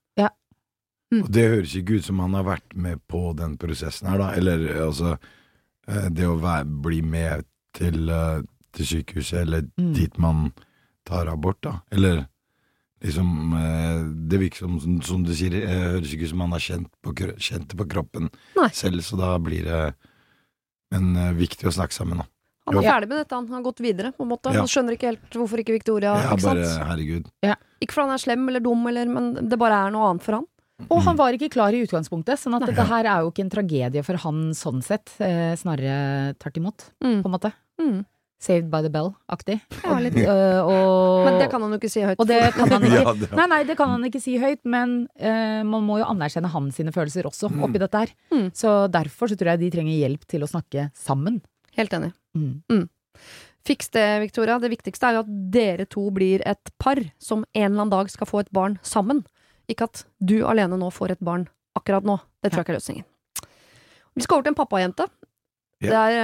Og det høres ikke ut som han har vært med på den prosessen her, da. Eller altså eh, det å være, bli med til, eh, til sykehuset, eller
Mm.
dit man tar abort, da. Eller liksom eh, Det virker som, som, som du sier, eh, høres ikke ut som han har kjent, på, kro- kjent det på kroppen
Nei.
selv, så da blir det Men eh, viktig å snakke sammen, da.
Han er
Jo.
ferdig med dette, han har gått videre, på en måte.
Ja.
Han skjønner ikke helt hvorfor ikke Victoria,
Ja,
ikke
bare,
sant?
herregud.
Ikke fordi han er slem eller dum, eller, men det bare er noe annet for han.
Og han var ikke klar i utgangspunktet, sånn at
Nei.
dette her er jo ikke en tragedie for han sånn sett. Eh, snarere tvert imot,
Mm.
på en måte.
Mm.
Saved by the bell-aktig.
Ja, litt.
Eh, og,
Men det kan han jo ikke si høyt.
og det kan han ikke
Ja, det-
Nei, nei, det kan han ikke si høyt, men eh, man må jo anerkjenne hans sine følelser også
Mm.
oppi dette her.
Mm.
Så derfor så tror jeg de trenger hjelp til å snakke sammen.
Helt enig.
Mm.
Fiks det, Victoria. Det viktigste er jo at dere to blir et par som en eller annen dag skal få et barn sammen. Ikke at du alene nå får et barn akkurat nå. Det tror jeg ikke er løsningen. Vi skal over til en pappajente.
Ja.
Det er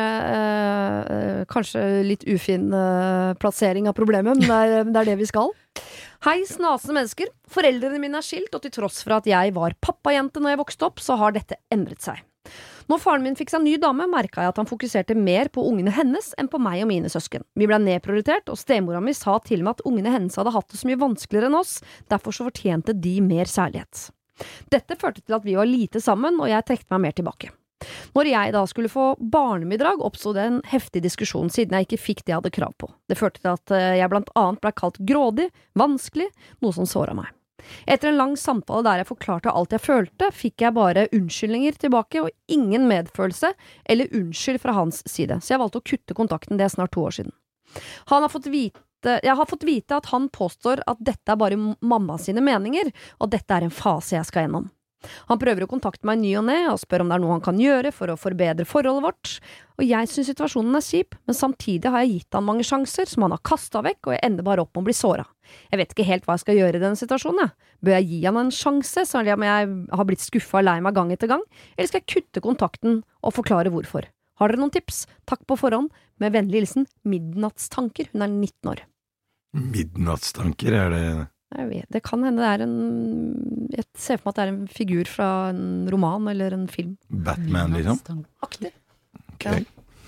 eh, eh, kanskje litt ufin eh, plassering av problemet, men det er, det er det vi skal. Hei, snasende mennesker. Foreldrene mine er skilt, og til tross for at jeg var pappajente når jeg vokste opp, så har dette endret seg. Når faren min fikk seg ny dame, merka jeg at han fokuserte mer på ungene hennes enn på meg og mine søsken. Vi ble nedprioritert, og stemora mi sa til meg at ungene hennes hadde hatt det så mye vanskeligere enn oss, derfor så fortjente de mer kjærlighet. Dette førte til at vi var lite sammen, og jeg trekte meg mer tilbake. Når jeg da skulle få barnebidrag, oppstod det en heftig diskusjon siden jeg ikke fikk det jeg hadde krav på. Det førte til at jeg blant annet ble kalt grådig, vanskelig, noe som såra meg. Etter en lang samtale der jeg forklarte alt jeg følte, fikk jeg bare unnskyldninger tilbake og ingen medfølelse eller unnskyld fra hans side, så jeg valgte å kutte kontakten. Det er snart to år siden. Han har fått vite, jeg har fått vite at han påstår at dette er bare mamma sine meninger, og dette er en fase jeg skal gjennom. Han prøver å kontakte meg ny og ne og spør om det er noe han kan gjøre for å forbedre forholdet vårt, og jeg synes situasjonen er kjip, men samtidig har jeg gitt han mange sjanser som han har kastet vekk, og jeg ender bare opp med å bli såret. Jeg vet ikke helt hva jeg skal gjøre i denne situasjonen, jeg. Bør jeg gi han en sjanse, så om jeg har blitt skuffet og lei meg gang etter gang, eller skal jeg kutte kontakten og forklare hvorfor? Har dere noen tips? Takk på forhånd, med vennlig hilsen Midnattstanker, hun er nitten år.
Midnattstanker, er det
Jeg vet, det kan hende det er en Jeg ser for meg at det er en figur fra en roman eller en film.
Batman, liksom?
Aktig.
Ok.
Ja.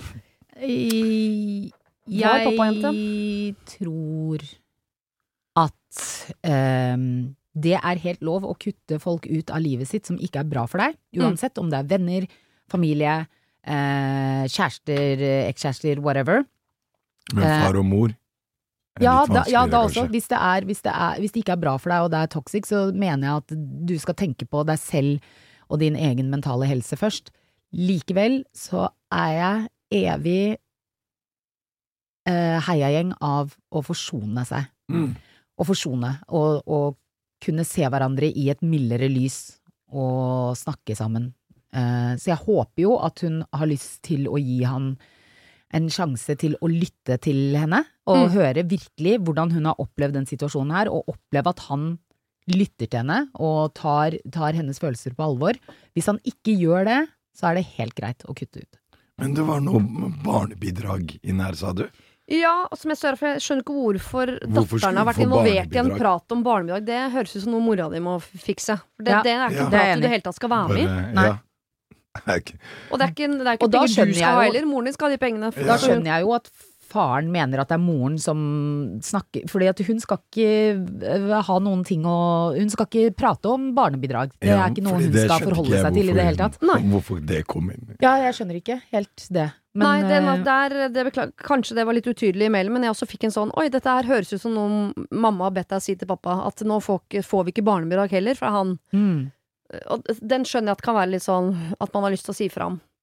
I-
Var
Jeg
pappajente?
tror at ehm, det er helt lov å kutte folk ut av livet sitt som ikke er bra for deg, uansett om det er venner, familie, eh, kjærester, ekskjærester, whatever.
Men far og mor? er
Ja,
litt
da, ja,
vanskeligere,
da også.
kanskje.
Hvis det, er, hvis, det er, hvis det ikke er bra for deg, og det er toxic, så mener jeg at du skal tenke på deg selv og din egen mentale helse først. Likevel så er jeg evig eh, heiagjeng av å forsone seg.
Mm.
Å forsone, og, og kunne se hverandre i et mildere lys og snakke sammen. Eh, så jeg håper jo at hun har lyst til å gi han en sjanse til å lytte til henne, og
Mm.
høre virkelig hvordan hun har opplevd den situasjonen her, og oppleve at han lytter til henne og tar, tar hennes følelser på alvor. Hvis han ikke gjør det, så er det helt greit å kutte ut.
Men det var noe barnebidrag inn her, sa du?
Ja, og som jeg ser, for jeg skjønner ikke hvorfor,
Hvorfor
datteren har vært
skulle hun få
involvert i en
barnebidrag?
prat om barnebidrag. Det høres ut som noe mora di må fikse. For det,
Ja.
det er ikke
Ja.
en
Det er
prat
jeg
du i det
enig.
hele tatt skal være med i.
Bare-
Nei.
Ja. Er ikke-
Og det er ikke, det er ikke
Og da
penger du
skjønner
skal
jeg
ha
jo-
heller. Moren din skal ha de pengene.
Ja.
Da skjønner jeg jo at faren mener at det er moren som snakker, fordi at hun skal ikke eh, ha noen ting å, hun skal ikke prate om barnebidrag. Det
Ja,
er ikke noe
fordi
hun
det
skal
skjønte
forholde
ikke jeg
seg til i det
hvorfor-
hele tatt.
Nei.
Hvorfor det kom inn.
Ja, jeg skjønner ikke helt det. Men,
Nei, den,
eh,
der, det beklager, kanskje det var litt utydelig i mailen, men jeg også fikk en sånn oi, dette her høres ut som noe mamma har bedt deg si til pappa, at nå får, ikke, får vi ikke barnebidrag heller fra han.
mm.
Og den skjønner jeg at kan være litt sånn at man har lyst til å si fra om.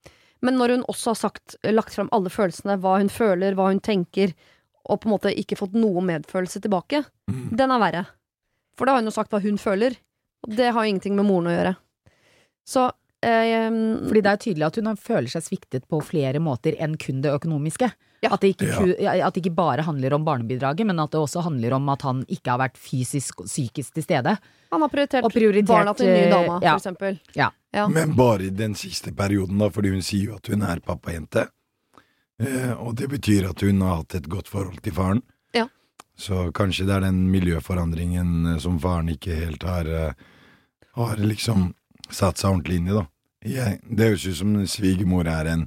Men når hun også har sagt, lagt frem alle følelsene, hva hun føler, hva hun tenker, og på en måte ikke fått noe medfølelse tilbake, mm. den er verre. For da har hun jo sagt hva hun føler, og det har jo ingenting med moren å gjøre. Så eh,
Fordi det er tydelig at hun føler seg sviktet på flere måter enn kun det økonomiske.
Ja.
At, det ikke, ja. at det ikke bare handler om barnebidraget, men at det også handler om at han ikke har vært fysisk og psykisk til stede.
Han har prioritert,
prioritert
barna til en ny dame,
ja.
for eksempel.
Ja.
Ja.
Men bare i den siste perioden da, fordi hun sier jo at hun er pappajente. Eh, og det betyr at hun har hatt et godt forhold til faren.
Ja.
Så kanskje det er den miljøforandringen som faren ikke helt har, har liksom satt seg ordentlig inn i, da. Jeg, det høres ut som svigermor er en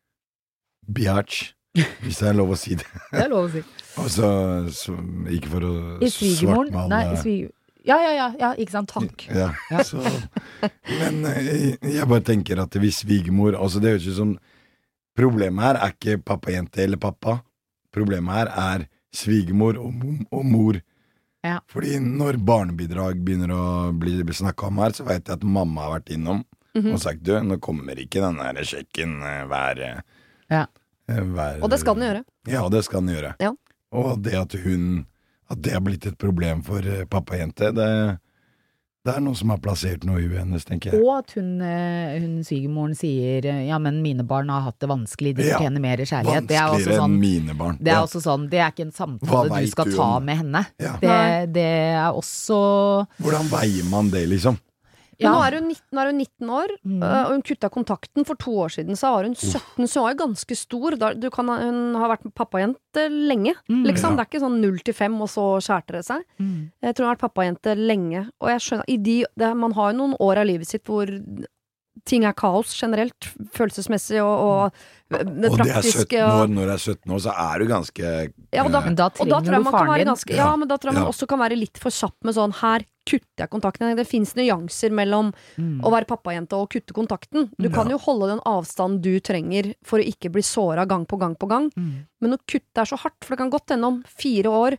biatch, hvis det er lov å si det.
Det er lov å si.
Og så, så ikke for å svartmale.
Nei, svig... Ja, ja, ja, ja, ikke sant, takk.
Ja, ja. Så, men jeg, jeg bare tenker at hvis svigermor, altså det høres ut som problemet her er ikke pappajente eller pappa. Problemet her er svigermor og, og mor.
Ja.
Fordi når barnebidrag begynner å bli snakket om her, så vet jeg at mamma har vært innom mm-hmm. og sagt, du, nå kommer ikke den her sjekken hver,
ja.
hver...
Og det skal den gjøre.
Ja, det skal den gjøre.
Ja.
Og det at hun, at det har blitt et problem for pappajente, det... Det er noe som har plassert noe i hennes, tenker jeg.
Og at hun, hun svigermoren sier, ja, men mine barn har hatt det vanskelig, de fortjener ja, mer kjærlighet. Det er også sånn,
enn mine barn.
Det er
ja.
også sånn, det er ikke en samtale du skal du ta med henne. Ja. Det, det er også...
Hvordan veier man det, liksom?
Ja. Nå er hun nitten, nå er hun nitten år, mm. og hun kutta kontakten. For to år siden så var hun sytten, så hun var jo ganske stor. Da, du kan, hun har vært pappajente lenge, mm. liksom. Ja. Det er ikke sånn null til fem, og så skjærte det seg. Mm. Jeg tror hun har vært pappajente lenge. Og jeg skjønner, i de, det, man har jo noen år av livet sitt hvor ting er kaos generelt, følelsesmessig og, og det
og
praktiske.
Og det er sytten år, når det er sytten år, så er du ganske...
Ja, og da,
men da trenger
og da
du faren din.
Ganske, ja, men da tror jeg man ja. også kan være litt for kjapp med sånn, her kutter jeg kontakten. Det finnes nyanser mellom mm. å være pappajente og kutte kontakten. Du kan ja. jo holde den avstand du trenger for å ikke bli såret gang på gang på gang. Mm. Men å kutte er så hardt, for det kan godt hende om fire år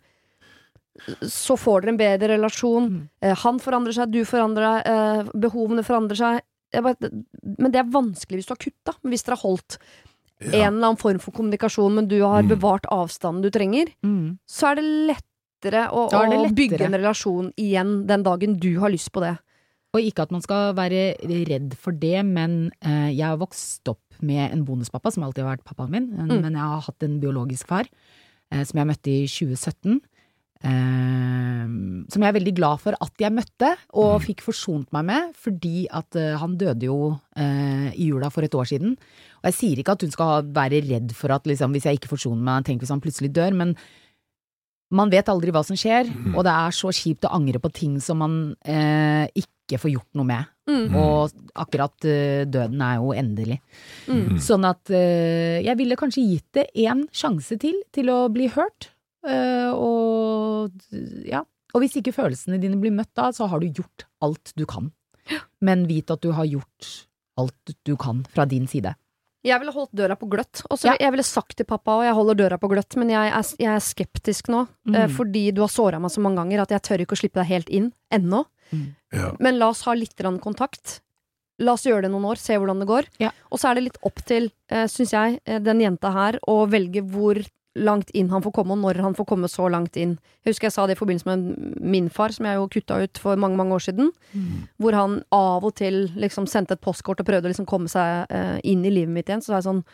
så får dere en bedre relasjon. Mm. Eh, han forandrer seg, du forandrer deg, eh, behovene forandrer seg. Bare, men det er vanskelig hvis du har kutta. Men hvis dere har holdt ja. en eller annen form for kommunikasjon, men du har mm. bevart avstanden du trenger, mm. så er det lettere å,
er det lettere
å bygge en relasjon igjen den dagen du har lyst på det.
Og ikke at man skal være redd for det, men eh, jeg har vokst opp med en bonuspappa, som alltid har vært pappaen min, mm. men jeg har hatt en biologisk far, eh, som jeg møtte i tjue sytten. Uh, som jeg er veldig glad for at jeg møtte og mm. fikk forsont meg med, fordi at uh, han døde jo uh, i jula for et år siden. Og jeg sier ikke at hun skal være redd for at liksom, hvis jeg ikke forsoner meg, tenk hvis han plutselig dør, men man vet aldri hva som skjer, mm. og det er så kjipt å angre på ting som man uh, ikke får gjort noe med. Mm. Og akkurat uh, døden er jo endelig. Mm. Sånn at uh, jeg ville kanskje gitt det en sjanse til, til å bli hørt. Uh, og ja, og hvis ikke følelsene dine blir møtt da, så har du gjort alt du kan. Men vit at du har gjort alt du kan fra din side.
Jeg ville holdt døra på gløtt. Også, ja. Jeg ville sagt til pappa, og jeg holder døra på gløtt, men jeg er, jeg er skeptisk nå, mm. uh, fordi du har såret meg så mange ganger at jeg tør ikke å slippe deg helt inn, ennå. Mm. Ja. Men la oss ha litt kontakt. La oss gjøre det noen år, se hvordan det går. Ja. Og så er det litt opp til, uh, synes jeg, den jenta her, å velge hvor langt inn han får komme, og når han får komme så langt inn. Jeg husker jeg sa det i forbindelse med min far, som jeg jo kutta ut for mange, mange år siden, mm. hvor han av og til liksom sendte et postkort og prøvde å liksom komme seg uh, inn i livet mitt igjen. Så sa jeg sånn,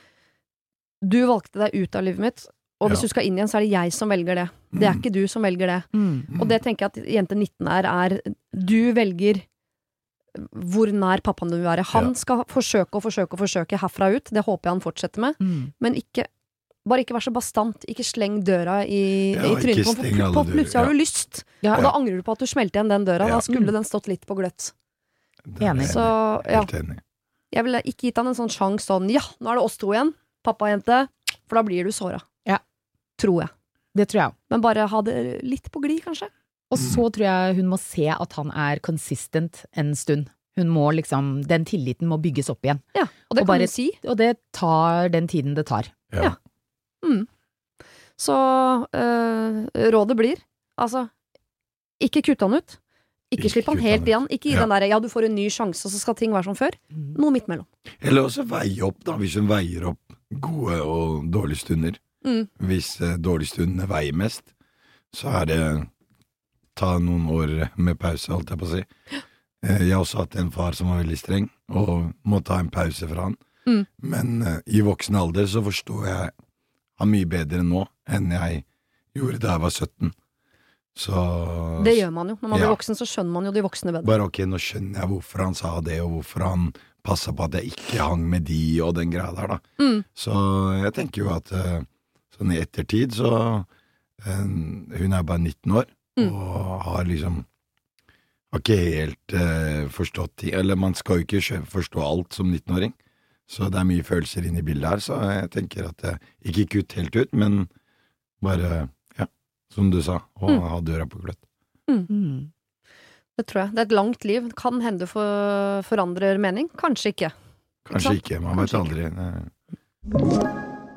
du valgte deg ut av livet mitt, og hvis ja. du skal inn igjen, så er det jeg som velger det. Det er ikke du som velger det. Mm. Og det tenker jeg at jente nitten er, er du velger hvor nær pappaen du vil være. Han ja. skal forsøke og forsøke og forsøke herfra ut, det håper jeg han fortsetter med, mm. men ikke bare ikke vær så bastant, ikke sleng døra i, ja, i trynet på, på, på plutselig har du lyst, ja. og da angrer du på at du smelte igjen den døra, ja. da skulle mm. den stått litt på gløtt.
Enig.
Så, ja. Jeg ville ikke gitt han en sånn sjans sånn, ja, nå er det oss to igjen, pappa og jente, for da blir du såret.
Ja.
Tror jeg.
Det tror jeg.
Men bare ha det litt på glid, kanskje.
Og så tror jeg hun må se at han er consistent en stund. Hun må liksom, den tilliten må bygges opp igjen.
Ja, og det
og
kan
bare,
du si.
Og det tar den tiden det tar.
Ja. ja. Mm. Så øh, rådet blir altså ikke kutt han ut, Ikke slipp han helt igjen. Ikke gi
Ja.
den der, ja, du får en ny sjanse, og så skal ting være som før. Noe midt mellom.
Eller også veie opp, da, hvis hun veier opp gode og dårlige stunder.
Mm.
Hvis eh, dårlige stundene veier mest, så er det ta noen år med pause, holdt jeg på å si. Eh, jeg har også hatt en far som var veldig streng, og må ta en pause fra han.
Mm.
Men eh, i voksen alder så forstår jeg han mye bedre nå enn jeg gjorde da jeg var sytten. Så
Det gjør man jo. Når man
Ja.
blir voksen, så skjønner man jo de voksne bedre.
bare ok, nå skjønner jeg hvorfor han sa det, og hvorfor han passet på at jeg ikke hang med de og den greia der, da.
Mm.
Så jeg tenker jo at eh, sånn i ettertid så eh, hun er bare nitten år,
Mm.
og har liksom har ikke helt eh, forstått ting, eller man skal jo ikke skjø- forstå alt som nitten-åring, så det er mye følelser inne i bildet her, så jeg tenker at eh, ikke kutt helt ut, men bare, ja, som du sa, og
Mm.
ha døra på gløtt.
Mm.
Det tror jeg. Det er et langt liv. Kan hende for, forandrer mening. Kanskje ikke.
Kanskje
sant?
ikke, man
Kanskje
vet aldri. eh.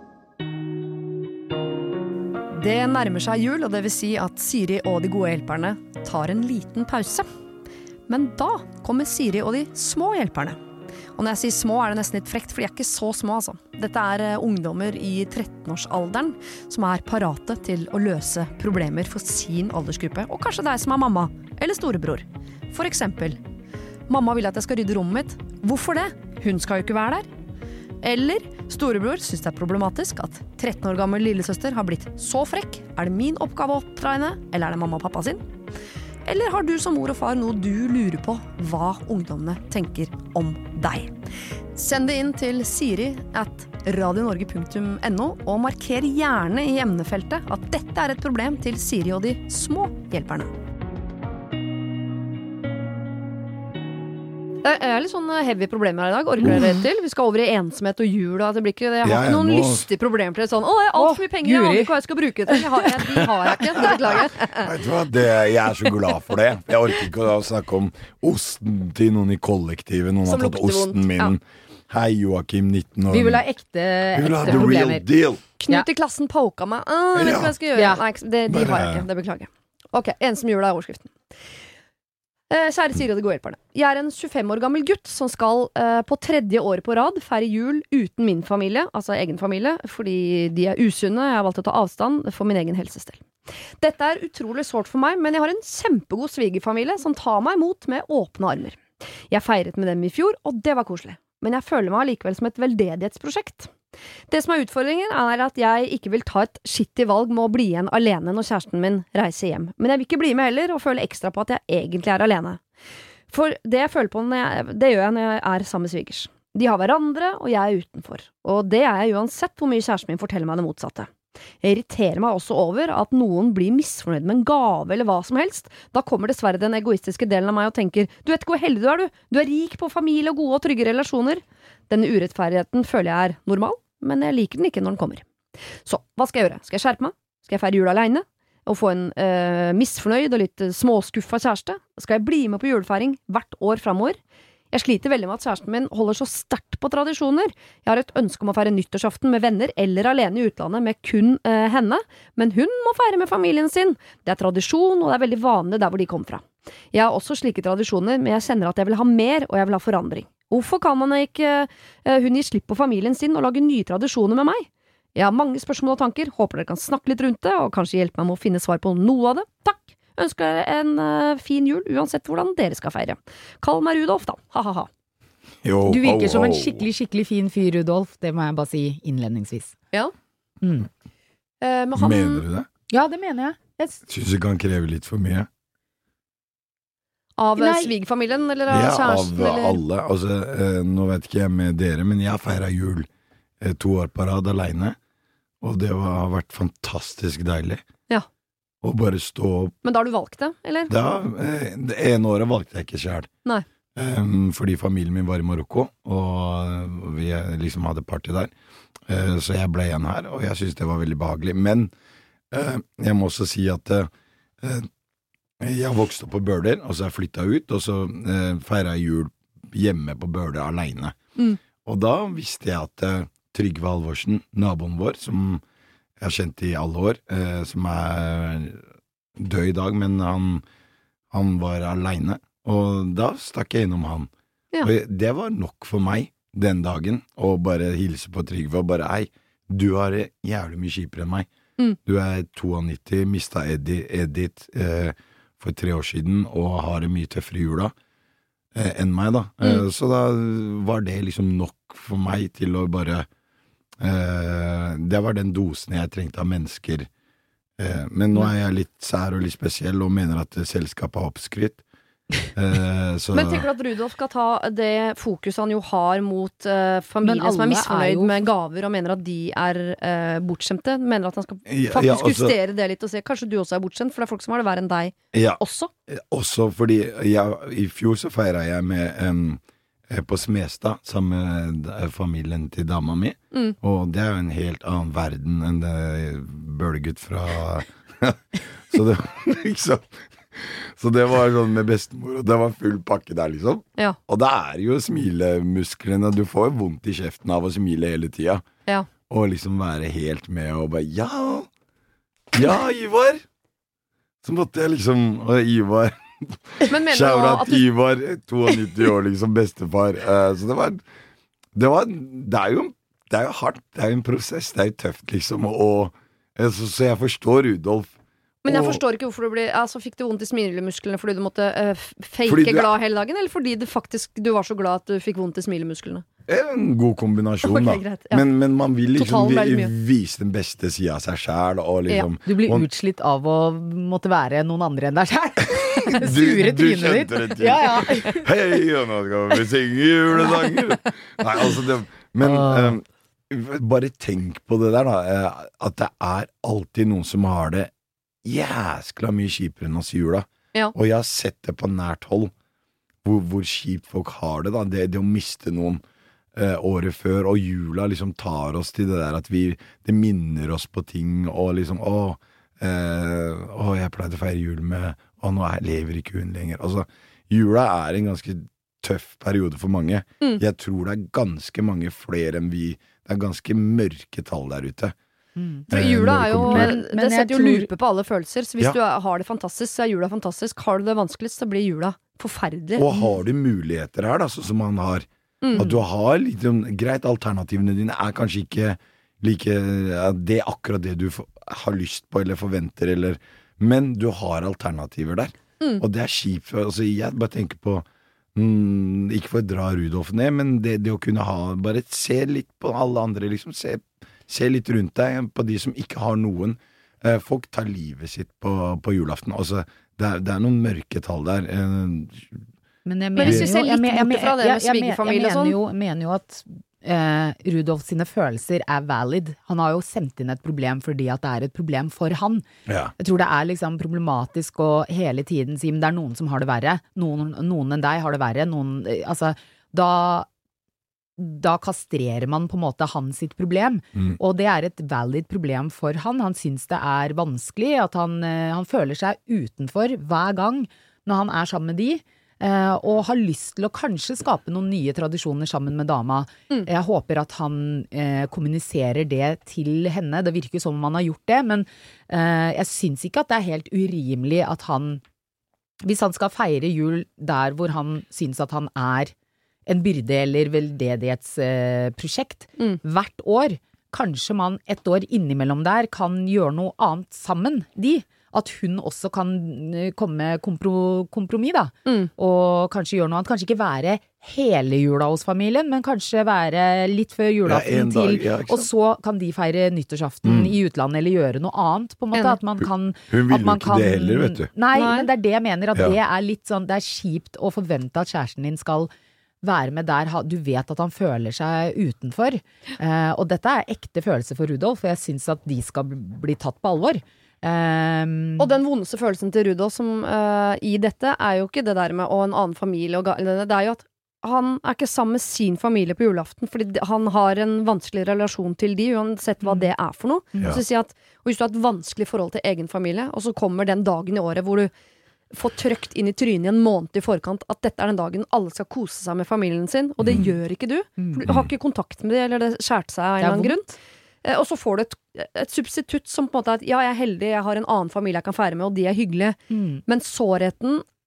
Det nærmer seg jul, og det vil si at Siri og de gode hjelperne tar en liten pause. Men da kommer Siri og de små hjelperne. Og når jeg sier små er det nesten litt frekt, for de er ikke så små, altså. Dette er eh, ungdommer i trettenårsalderen som er parate til å løse problemer for sin aldersgruppe, og kanskje deg som er mamma, eller storebror. For eksempel, mamma vil at jeg skal rydde rommet mitt. Hvorfor det? Hun skal jo ikke være der. Eller, storebror synes det er problematisk at tretten år gammel lillesøster har blitt så frekk. Er det min oppgave å oppdra henne, eller er det mamma og pappa sin? Eller har du som mor og far noe du lurer på hva ungdommene tenker om deg? Send det inn til siri at radionorge punktum no, og marker gjerne i emnefeltet at dette er et problem til Siri og de små hjelperne. Det er litt sånn heavy problemer her i dag. Orker dere det til? Vi skal over i ensomhet og jul. Og det blir ikke, jeg har
Ja,
ikke
jeg
noen
må-
lystige problemer til det. Sånn, å, jeg har alt for mye penger, jeg aner ikke hva jeg skal bruke det til. Jeg har, jeg, de har jeg ikke, det beklager jeg.
Vet du hva, det, jeg er så glad for det. Jeg orker ikke å snakke om osten til noen i kollektivet. Noen
Som
har tatt
lukter
osten
vondt,
min.
ja.
Hei, Joakim, nitten år.
Vi vil ha ekte,
Vi vil ha
ekte
the real
problemer.
deal.
Knut i klassen poka meg. Åh, jeg vet ikke hva jeg skal gjøre.
Ja.
Nei, det, de har jeg ikke, det beklager jeg. Ok, en som gjør det er overskriften. Eh, Kjære Siri og de gode hjelperne. Jeg er en tjuefem år gammel gutt som skal eh, på tredje året på rad feire jul uten min familie, altså egen familie, fordi de er usunne. Jeg har valgt å ta avstand for min egen helsestell. Dette er utrolig sårt for meg, men jeg har en kjempegod svigerfamilie som tar meg imot med åpne armer. Jeg feiret med dem i fjor, og det var koselig. Men jeg føler meg likevel som et veldedighetsprosjekt. Det som er utfordringen er at jeg ikke vil ta et skittig valg med å bli igjen alene når kjæresten min reiser hjem. Men jeg vil ikke bli med heller, og føle ekstra på at jeg egentlig er alene. For det jeg føler på når jeg, det gjør jeg når jeg er sammen med svigers. De har hverandre, og jeg er utenfor. Og det er jeg uansett hvor mye kjæresten min forteller meg det motsatte. Jeg irriterer meg også over at noen blir misfornøyd med en gave eller hva som helst. Da kommer dessverre den egoistiske delen av meg og tenker, du vet ikke hvor heldig du er du, du er rik på familie og gode og trygge relasjoner. Denne urettferdigheten føler jeg er normal, men jeg liker den ikke når den kommer. Så, hva skal jeg gjøre? Skal jeg skjerpe meg? Skal jeg feire jul alene? Og få en øh, misfornøyd og litt småskuffa kjæreste? Skal jeg bli med på julefeiring hvert år fremover? Jeg sliter veldig med at kjæresten min holder så sterkt på tradisjoner. Jeg har et ønske om å feire nyttårsaften med venner eller alene i utlandet med kun uh, henne, men hun må feire med familien sin. Det er tradisjon, og det er veldig vanlig der hvor de kommer fra. Jeg har også slike tradisjoner, men jeg kjenner at jeg vil ha mer, og jeg vil ha forandring. Hvorfor kan man ikke uh, hun gi slipp på familien sin og lage nye tradisjoner med meg? Jeg har mange spørsmål og tanker, håper dere kan snakke litt rundt det, og kanskje hjelpe meg med å finne svar på noe av det. Takk! Ønsker dere en uh, fin jul, uansett hvordan dere skal feire. Kall meg Rudolf, da. Ha-ha-ha.
Jo,
Du virker
ho,
som en
ho.
skikkelig, skikkelig fin fyr, Rudolf. Det må jeg bare si innledningsvis.
Ja.
Mm.
Uh, men han,
Mener du det?
Ja, det mener jeg. jeg s-
Syns du kan kreve litt for mye?
Av
Nei.
svigerfamilien, eller av
Ja,
kjæresten?
av
eller?
alle. Altså, eh, nå vet ikke jeg med dere, men jeg har feira jul eh, to år på rad aleine, og det var, har vært fantastisk deilig.
Ja.
Å bare stå opp.
Men da har du valgt det, eller?
Da, eh, det ene året valgte jeg ikke sjøl.
Nei.
Um, fordi familien min var i Marokko, og vi liksom hadde party der. Uh, så jeg ble igjen her, og jeg syntes det var veldig behagelig. Men uh, jeg må også si at uh, jeg har vokst opp på Bøler, og så har jeg flytta ut, og så uh, feira jeg jul hjemme på Bøler aleine.
Mm.
Og da visste jeg at uh, Trygve Halvorsen, naboen vår, som jeg har kjent i alle år, uh, som er død i dag, men han han var alene, og da stakk jeg innom han.
Ja.
Og det var nok for meg den dagen, å bare hilse på Trygve og bare, hei, du har det jævlig mye kjipere enn meg.
Mm.
Du er nittito, mistet Edith, Edith eh, for tre år siden, og har det mye tøffere i jula eh, enn meg da. Mm. Eh, så da var det liksom nok for meg til å bare, eh, det var den dosen jeg trengte av mennesker. Eh, men nå er jeg litt sær og litt spesiell, og mener at selskapet har oppskrytt. Uh, så...
Men tenker du at Rudolf skal ta det fokuset han jo har mot uh, familie som er misfornøyd jo... med gaver og mener at de er uh, bortskjemte? Mener at han skal faktisk ja, ja, også... justere det litt og se kanskje du også er bortskjemt, for det er folk som har det verre enn deg
ja,
også?
Også fordi jeg, i fjor så feiret jeg med um, på Smestad sammen med familien til dama mi, mm. og det er jo en helt annen verden enn det bølget fra så det var liksom så det var sånn med bestemor, og det var full pakke der liksom.
Ja.
Og det er jo smilemusklene, du får jo vondt i kjeften av å smile hele tida.
Ja.
Og liksom være helt med og bare, ja, ja, Ivar! Så måtte jeg liksom, og Ivar, shout-out at du... Ivar, nittito år liksom, bestefar. Uh, så det var, det var, det er jo, det er jo hardt, det er jo en prosess, det er jo tøft liksom, og, så, så jeg forstår Rudolf.
Men jeg forstår ikke hvorfor du ble, altså fikk du vondt i smilemusklene fordi du måtte uh, fake du, glad hele dagen, eller fordi du faktisk du var så glad at du fikk vondt i smilemusklene?
En god kombinasjon okay, da greit, ja. men, men man vil liksom vi, vise den beste siden av seg selv og liksom,
ja. Du blir
og,
utslitt av å måtte være noen andre enn deg selv. Sure trynet ditt ja, ja.
Hei, og nå skal vi synge julesanger. Nei, altså det, men uh. um, bare tenk på det der da, at det er alltid noen som har det jæskla mye kjipere enn oss i jula. Ja. Og jeg har sett det på nært hold, hvor, hvor kjipt folk har det da, det, det å miste noen eh, året før, og jula liksom tar oss til det der at vi, det minner oss på ting, og liksom, å, eh, å jeg pleide å feire jul med, og nå er, lever ikke hun lenger. Altså, jula er en ganske tøff periode for mange. Mm. Jeg tror det er ganske mange flere enn vi, det er ganske mørke tall der ute.
Mm. For jula er jo, men, det setter jo tror... lupe på alle følelser. Så hvis ja. du har det fantastisk, så er jula fantastisk. Har du det vanskeligst, så blir jula forferdelig.
Og har du muligheter her da, sånn som man har mm. at du har litt, greit, alternativene dine er kanskje ikke like, det er akkurat det du har lyst på eller forventer, eller, men du har alternativer der mm. og det er kjipt. Altså, jeg bare tenker på mm, ikke for å dra Rudolf ned, men det, det å kunne ha, bare se litt på alle andre, liksom se Se litt rundt deg på de som ikke har noen. Eh, folk tar livet sitt på, på julaften. Altså, det, er, det er noen mørke tall der. Eh,
men, jeg mener, men hvis vi ser litt bort fra det med svigerfamilie og sånn.
Jeg mener jo at eh, Rudolf sine følelser er valid. Han har jo sendt inn et problem fordi at det er et problem for han. Ja. Jeg tror det er liksom problematisk å hele tiden si, men det er noen som har det verre. Noen, noen enn deg har det verre. Noen, altså, da... da kastrerer man på en måte hans sitt problem, mm. og det er et valid problem for han. Han synes det er vanskelig, at han, han føler seg utenfor hver gang når han er sammen med de, og har lyst til å kanskje skape noen nye tradisjoner sammen med dama. Mm. Jeg håper at han eh, kommuniserer det til henne. Det virker som om han har gjort det, men eh, jeg synes ikke at det er helt urimelig at han, hvis han skal feire jul der hvor han synes at han er en byrde eller veldedighetsprosjekt eh, mm. hvert år. Kanskje man et år innimellom der kan gjøre noe annet sammen, de. At hun også kan komme med kompro, kompromiss da. Mm. Og kanskje gjøre noe annet. Kanskje ikke være hele jula hos familien, men kanskje være litt før julaften ja, til. Ja, og så kan de feire nyttårsaften mm. i utlandet eller gjøre noe annet, på en måte. At man kan...
Hun vil jo ikke kan, det heller, vet du.
Nei, nei, men det er det jeg mener. At ja. det er litt sånn, det er kjipt å forvente at kjæresten din skal være med der, du vet at han føler seg utenfor. Eh, og dette er ekte følelse for Rudolf, og jeg synes at de skal bli tatt på alvor. Um,
og den vondeste følelsen til Rudolf som, uh, i dette er jo ikke det der med å en annen familie, og, det er jo at han er ikke sammen med sin familie på julaften, fordi han har en vanskelig relasjon til de, uansett hva det er for noe. Ja. Så si at, og hvis du har et vanskelig forhold til egen familie, og så kommer den dagen i året hvor du få trøkt inn i trynet i en måned i forkant at dette er den dagen alle skal kose seg med familien sin, og det mm. gjør ikke du. For du har ikke kontakt med det, eller det skjærte seg av en eller annen grunn. Eh, og så får du et, et substitutt som på en måte er at ja, jeg er heldig, jeg har en annen familie jeg kan feire med, og de er hyggelige. Mm. Men sårheten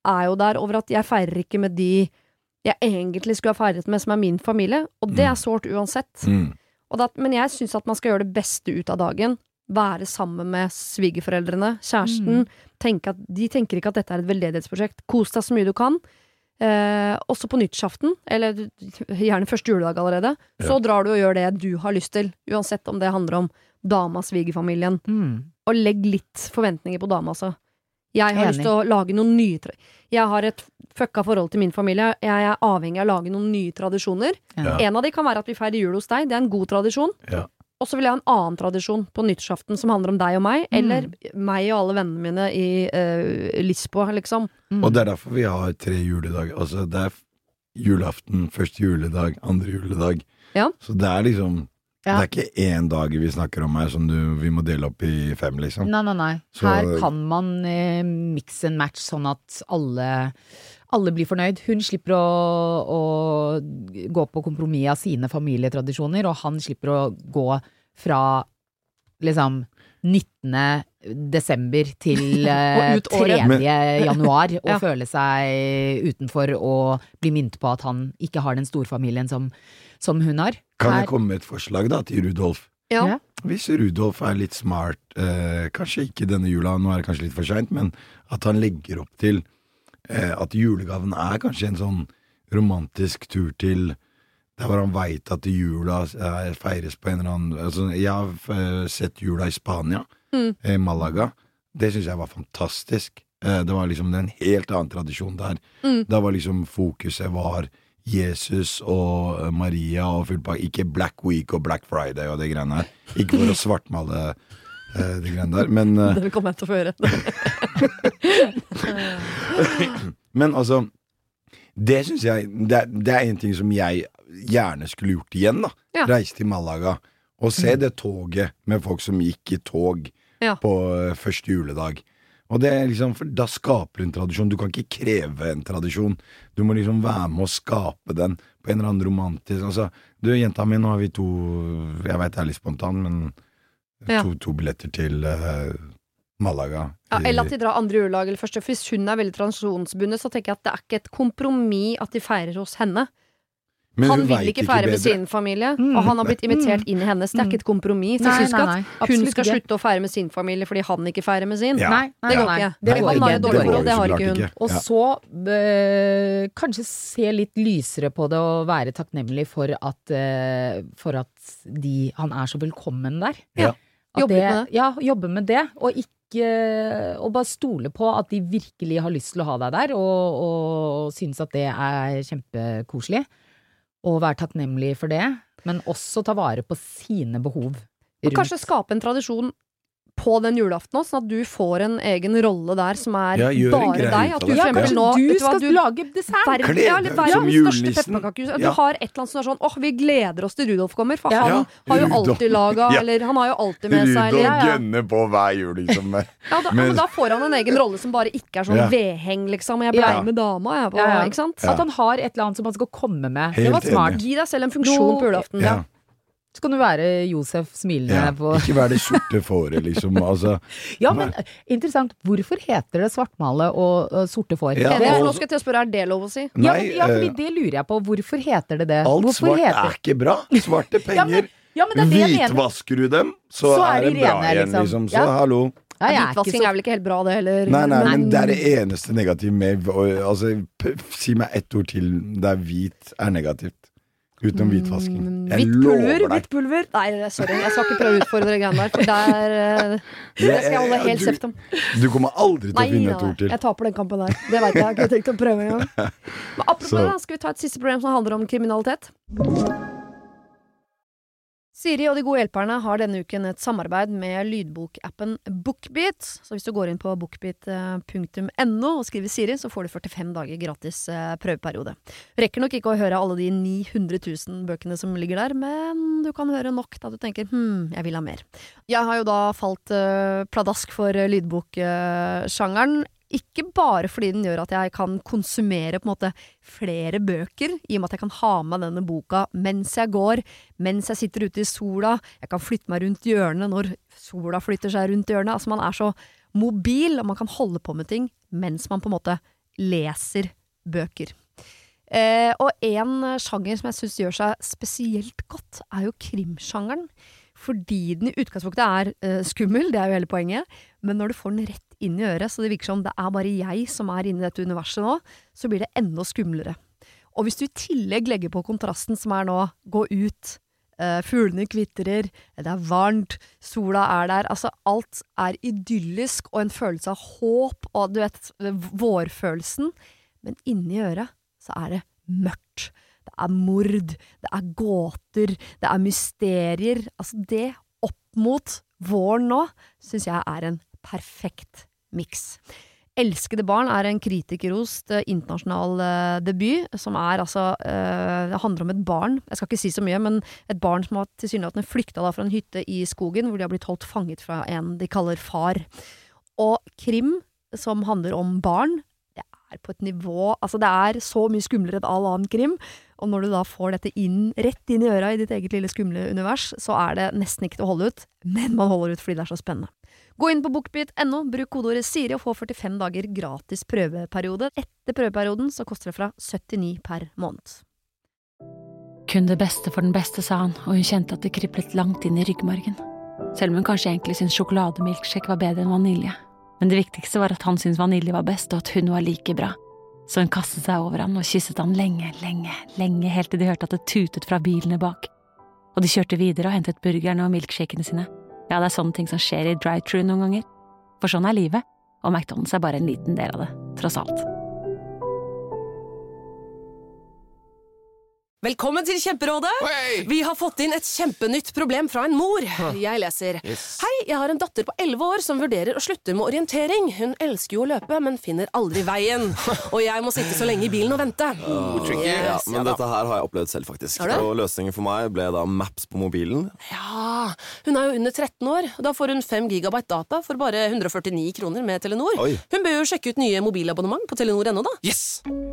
er jo der over at jeg feirer ikke med de jeg egentlig skulle ha feiret med, som er min familie, og det er sårt uansett.
Mm.
Og da, men jeg synes at man skal gjøre det beste ut av dagen, være sammen med svigerforeldrene, kjæresten,
Mm.
tenke at, de tenker ikke at dette er et veldedighetsprosjekt. Kos deg så mye du kan. Eh, også på nyttårsaften, eller gjerne første juledag allerede,
Ja.
så drar du og gjør det du har lyst til, uansett om det handler om dama, svigerfamilien.
Mm.
Og legg litt forventninger på dama, altså. Jeg har
Enig.
lyst til å lage noen nye tra- Jeg har et fucka forhold til min familie. Jeg er avhengig av å lage noen nye tradisjoner.
Ja.
En av de kan være at vi feirer jul hos deg. Det er en god tradisjon.
Ja.
Og så vil jeg ha en annen tradisjon på nyttårsaften som handler om deg og meg,
Mm.
eller meg og alle vennene mine i uh, Lisboa, liksom.
Mm.
Og det er derfor vi har tre juledager. Altså, det er julaften, første juledag, andre juledag.
Ja.
Så det er liksom
Ja.
Det er ikke én dag vi snakker om her som du, vi må dele opp i fem, liksom.
Nei, nei, nei.
Så-
Her kan man eh, mix and match sånn at alle, alle blir fornøyd. Hun slipper å, å gå på kompromiss av sine familietradisjoner, og han slipper å gå fra liksom nittende desember til eh,
Og ut året.
tredje januar og
Ja.
føle seg utenfor og bli minnet på at han ikke har den storfamilien som, som hun har.
Kan
Her-
jeg komme med et forslag da til Rudolf?
Ja.
Ja.
Hvis Rudolf er litt smart, eh, kanskje ikke denne jula, nå er det kanskje litt for sent, men at han legger opp til eh, at julegaven er kanskje en sånn romantisk tur til der hvor han vet at jula eh, feires på en eller annen altså, Jeg har eh, sett jula i Spania,
Mm.
i Malaga. Det synes jeg var fantastisk. Eh, det var liksom en helt annen tradisjon der.
Mm.
Da var liksom fokuset var Jesus og eh, Maria og fullpakk, ikke Black Week og Black Friday og det greiene her. Ikke for å svartmale eh, det greiene der, men eh,
Det kommer jeg til å få høre.
Men altså, det synes jeg det, er- det er en ting som jeg gjerne skulle gjort igjen da.
Ja.
Reise til Malaga og se det toget med folk som gikk i tog
Ja.
på eh, første juledag. Og det er liksom, for da skaper du en tradisjon. Du kan ikke kreve en tradisjon. Du må liksom være med å skape den på en eller annen romantisk. Altså, du, jenta mi, nå har vi to, jeg vet det er litt spontan, men
Ja.
to, to billetter til eh, Malaga.
Ja, eller at de drar andre juledag eller første. For hvis hun er veldig tradisjonsbundet, så tenker jeg at det er ikke et kompromiss at de feirer hos henne.
Men
Han
hun
vil
vet
ikke feire med
bedre.
sin familie,
Mm.
og han har blitt invitert inn i hennes. Det er ikke et kompromiss. Så jeg
Nei,
synes ikke
nei, nei.
at hun
Absolutt
skal
ikke.
slutte å feire med sin familie fordi han ikke feirer med sin.
Ja.
Nei, nei,
Det går
nei,
ikke.
Det
Nei,
går
Han
ikke.
har et
det
dårlig
går
forhold, det
jo
har
så
ikke
klart
hun.
ikke.
Og
Ja.
så øh, kanskje se litt lysere på det og være takknemlig for at, øh, for at de, han er så velkommen der.
Ja.
At
Jobbe
det,
litt med det.
Ja, jobbe med det. Og ikke og bare stole på at de virkelig har lyst til å ha deg der, og, og synes at det er kjempekoselig. Og være takknemlig for det, men også ta vare på sine behov
Og kanskje skape en tradisjon på den julaften også, sånn at du får en egen rolle der som er
Ja, gjør en
bare
greie
deg.
ut
At
av
du
det.
Ja,
for
kanskje
eksempel nå
du
vet hva,
skal lage dessert?
verden,
Kle
ja,
deg
eller
som
verdens største
julenissen.
pepperkakehus. Du
Ja.
har et eller annet som er sånn åh, vi gleder oss til Rudolf kommer, for
Ja.
han
Ja.
har jo
Rudolf.
alltid laga,
Ja.
eller han har jo alltid med seg
Rudolf
eller, ja, ja.
gønner på hver jul, liksom.
Ja, da,
Men-
men da får han en egen rolle som bare ikke er sånn
Ja.
vedheng, liksom. Jeg blei
Ja.
med dama, jeg, på,
Ja, ja.
ikke sant?
Ja.
At han har et eller annet som han skal komme med.
Helt
det var smart.
enig.
Gi deg selv en funksjon
Nå-
på julaften.
Ja.
Så kan du være Josef smilende
Ja.
på
Ikke være det sorte fåret, liksom. Altså,
Ja, men eh, interessant. Hvorfor heter det svartmale og, og sorte får?
Ja,
Det, for nå
og-
skal jeg til å spørre, er det lov å si?
Ja,
nei,
men, ja, fordi
eh,
det lurer jeg på. Hvorfor heter det det?
alt
Hvorfor
svart
heter-
er ikke bra. Svarte
Ja, men,
penger.
ja, men det er det jeg mener.
Hvitvasker du dem, så,
Så
er
er de
det bra
rene,
igjen,
liksom.
liksom. Så
Ja.
hallo.
Ja, jeg er ikke
Hvitvasking
så
er vel ikke helt bra, det heller?
Nei, nei, men
Men-
det er det eneste negative med og, altså, p Si meg ett ord til der hvit er negativt. Utenom hvitvasking. Jeg
Hvitt pulver,
lover
hvitt
deg.
pulver. Nei, sorry, jeg skal ikke prøve å utfordre de greiene der, for der, eh, det skal jeg holde helt
Du-
kjeft om.
Du kommer aldri til
Nei,
å finne
nei,
et ord til.
jeg taper den kampen der. Det vet jeg, jeg har ikke tenkt å prøve engang. Men apropos
Så-
det, da, skal vi ta et siste problem som handler om kriminalitet? Siri og de gode hjelperne har denne uken et samarbeid med lydbokappen Bookbeat. Så hvis du går inn på bookbeat punktum no og skriver Siri, så får du førtifem dager gratis eh, prøveperiode. Rekker nok ikke å høre alle de ni hundre tusen bøkene som ligger der, men du kan høre nok da du tenker hm, jeg vil ha mer. Jeg har jo da falt eh, pladask for eh, lydboksjangeren. Ikke bare fordi den gjør at jeg kan konsumere på en måte flere bøker, i og med at jeg kan ha med denne boka mens jeg går, mens jeg sitter ute i sola, jeg kan flytte meg rundt hjørnet når sola flytter seg rundt hjørnet. Altså man er så mobil, og man kan holde på med ting mens man på en måte leser bøker. Eh, og en sjanger som jeg synes gjør seg spesielt godt, er jo krimsjangeren. Fordi den i utgangspunktet er eh, skummel, det er jo hele poenget, men når du får den rett inn i øret, så det virker som det er bare jeg som er inne i dette universet nå, så blir det enda skumlere. Og hvis du i tillegg legger på kontrasten som er nå, gå ut, uh, fuglene kvitrer, det er varmt, sola er der, altså alt er idyllisk og en følelse av håp, og du vet, vårfølelsen, men inni øret så er det mørkt. Det er mord, det er gåter, det er mysterier, altså det opp mot våren nå, synes jeg er en perfekt mix. Elskede barn er en kritikerrost uh, internasjonal uh, debut, som er altså, uh, det handler om et barn, jeg skal ikke si så mye, men et barn som har tilsynelatende flyktet da fra en hytte i skogen, hvor de har blitt holdt fanget fra en de kaller far. Og krim, som handler om barn, det er på et nivå, altså det er så mye skumlere enn all annen krim, og når du da får dette inn, rett inn i øra i ditt eget lille skumle univers, så er det nesten ikke til å holde ut, men man holder ut fordi det er så spennende. Gå inn på bookbeat punktum no, bruk kodeordet Siri og få førtifem dager gratis prøveperiode. Etter prøveperioden så koster det fra syttini per måned.
Kun det beste for den beste, sa han, og hun kjente at det kriblet langt inn i ryggmargen. Selv om hun kanskje egentlig syntes sjokolademilkshake var bedre enn vanilje. Men det viktigste var at han syntes vanilje var best, og at hun var like bra. Så hun kastet seg over han og kysset han lenge, lenge, lenge, helt til de hørte at det tutet fra bilene bak. Og de kjørte videre og hentet burgerne og milkshakene sine. Ja, det er sånne ting som skjer i drive-thru noen ganger. For sånn er livet, og McDonald's er bare en liten del av det, tross alt.
Velkommen til Kjemperådet!
Hey!
Vi har fått inn et kjempenytt problem fra en mor. Jeg leser.
Yes.
Hei, jeg har en datter på elleve år som vurderer å slutte med orientering. Hun elsker jo å løpe, men finner aldri veien. Og jeg må sitte så lenge i bilen og vente.
Oh, tricky.
Ja, men dette her har jeg opplevd selv faktisk. Og løsningen for meg ble da Maps på mobilen.
Ja, hun er jo under tretten år. Da får hun fem gigabyte data for bare hundre og førtini kroner med Telenor.
Oi.
Hun bør jo sjekke ut nye mobilabonnement på Telenor ennå da.
Yes!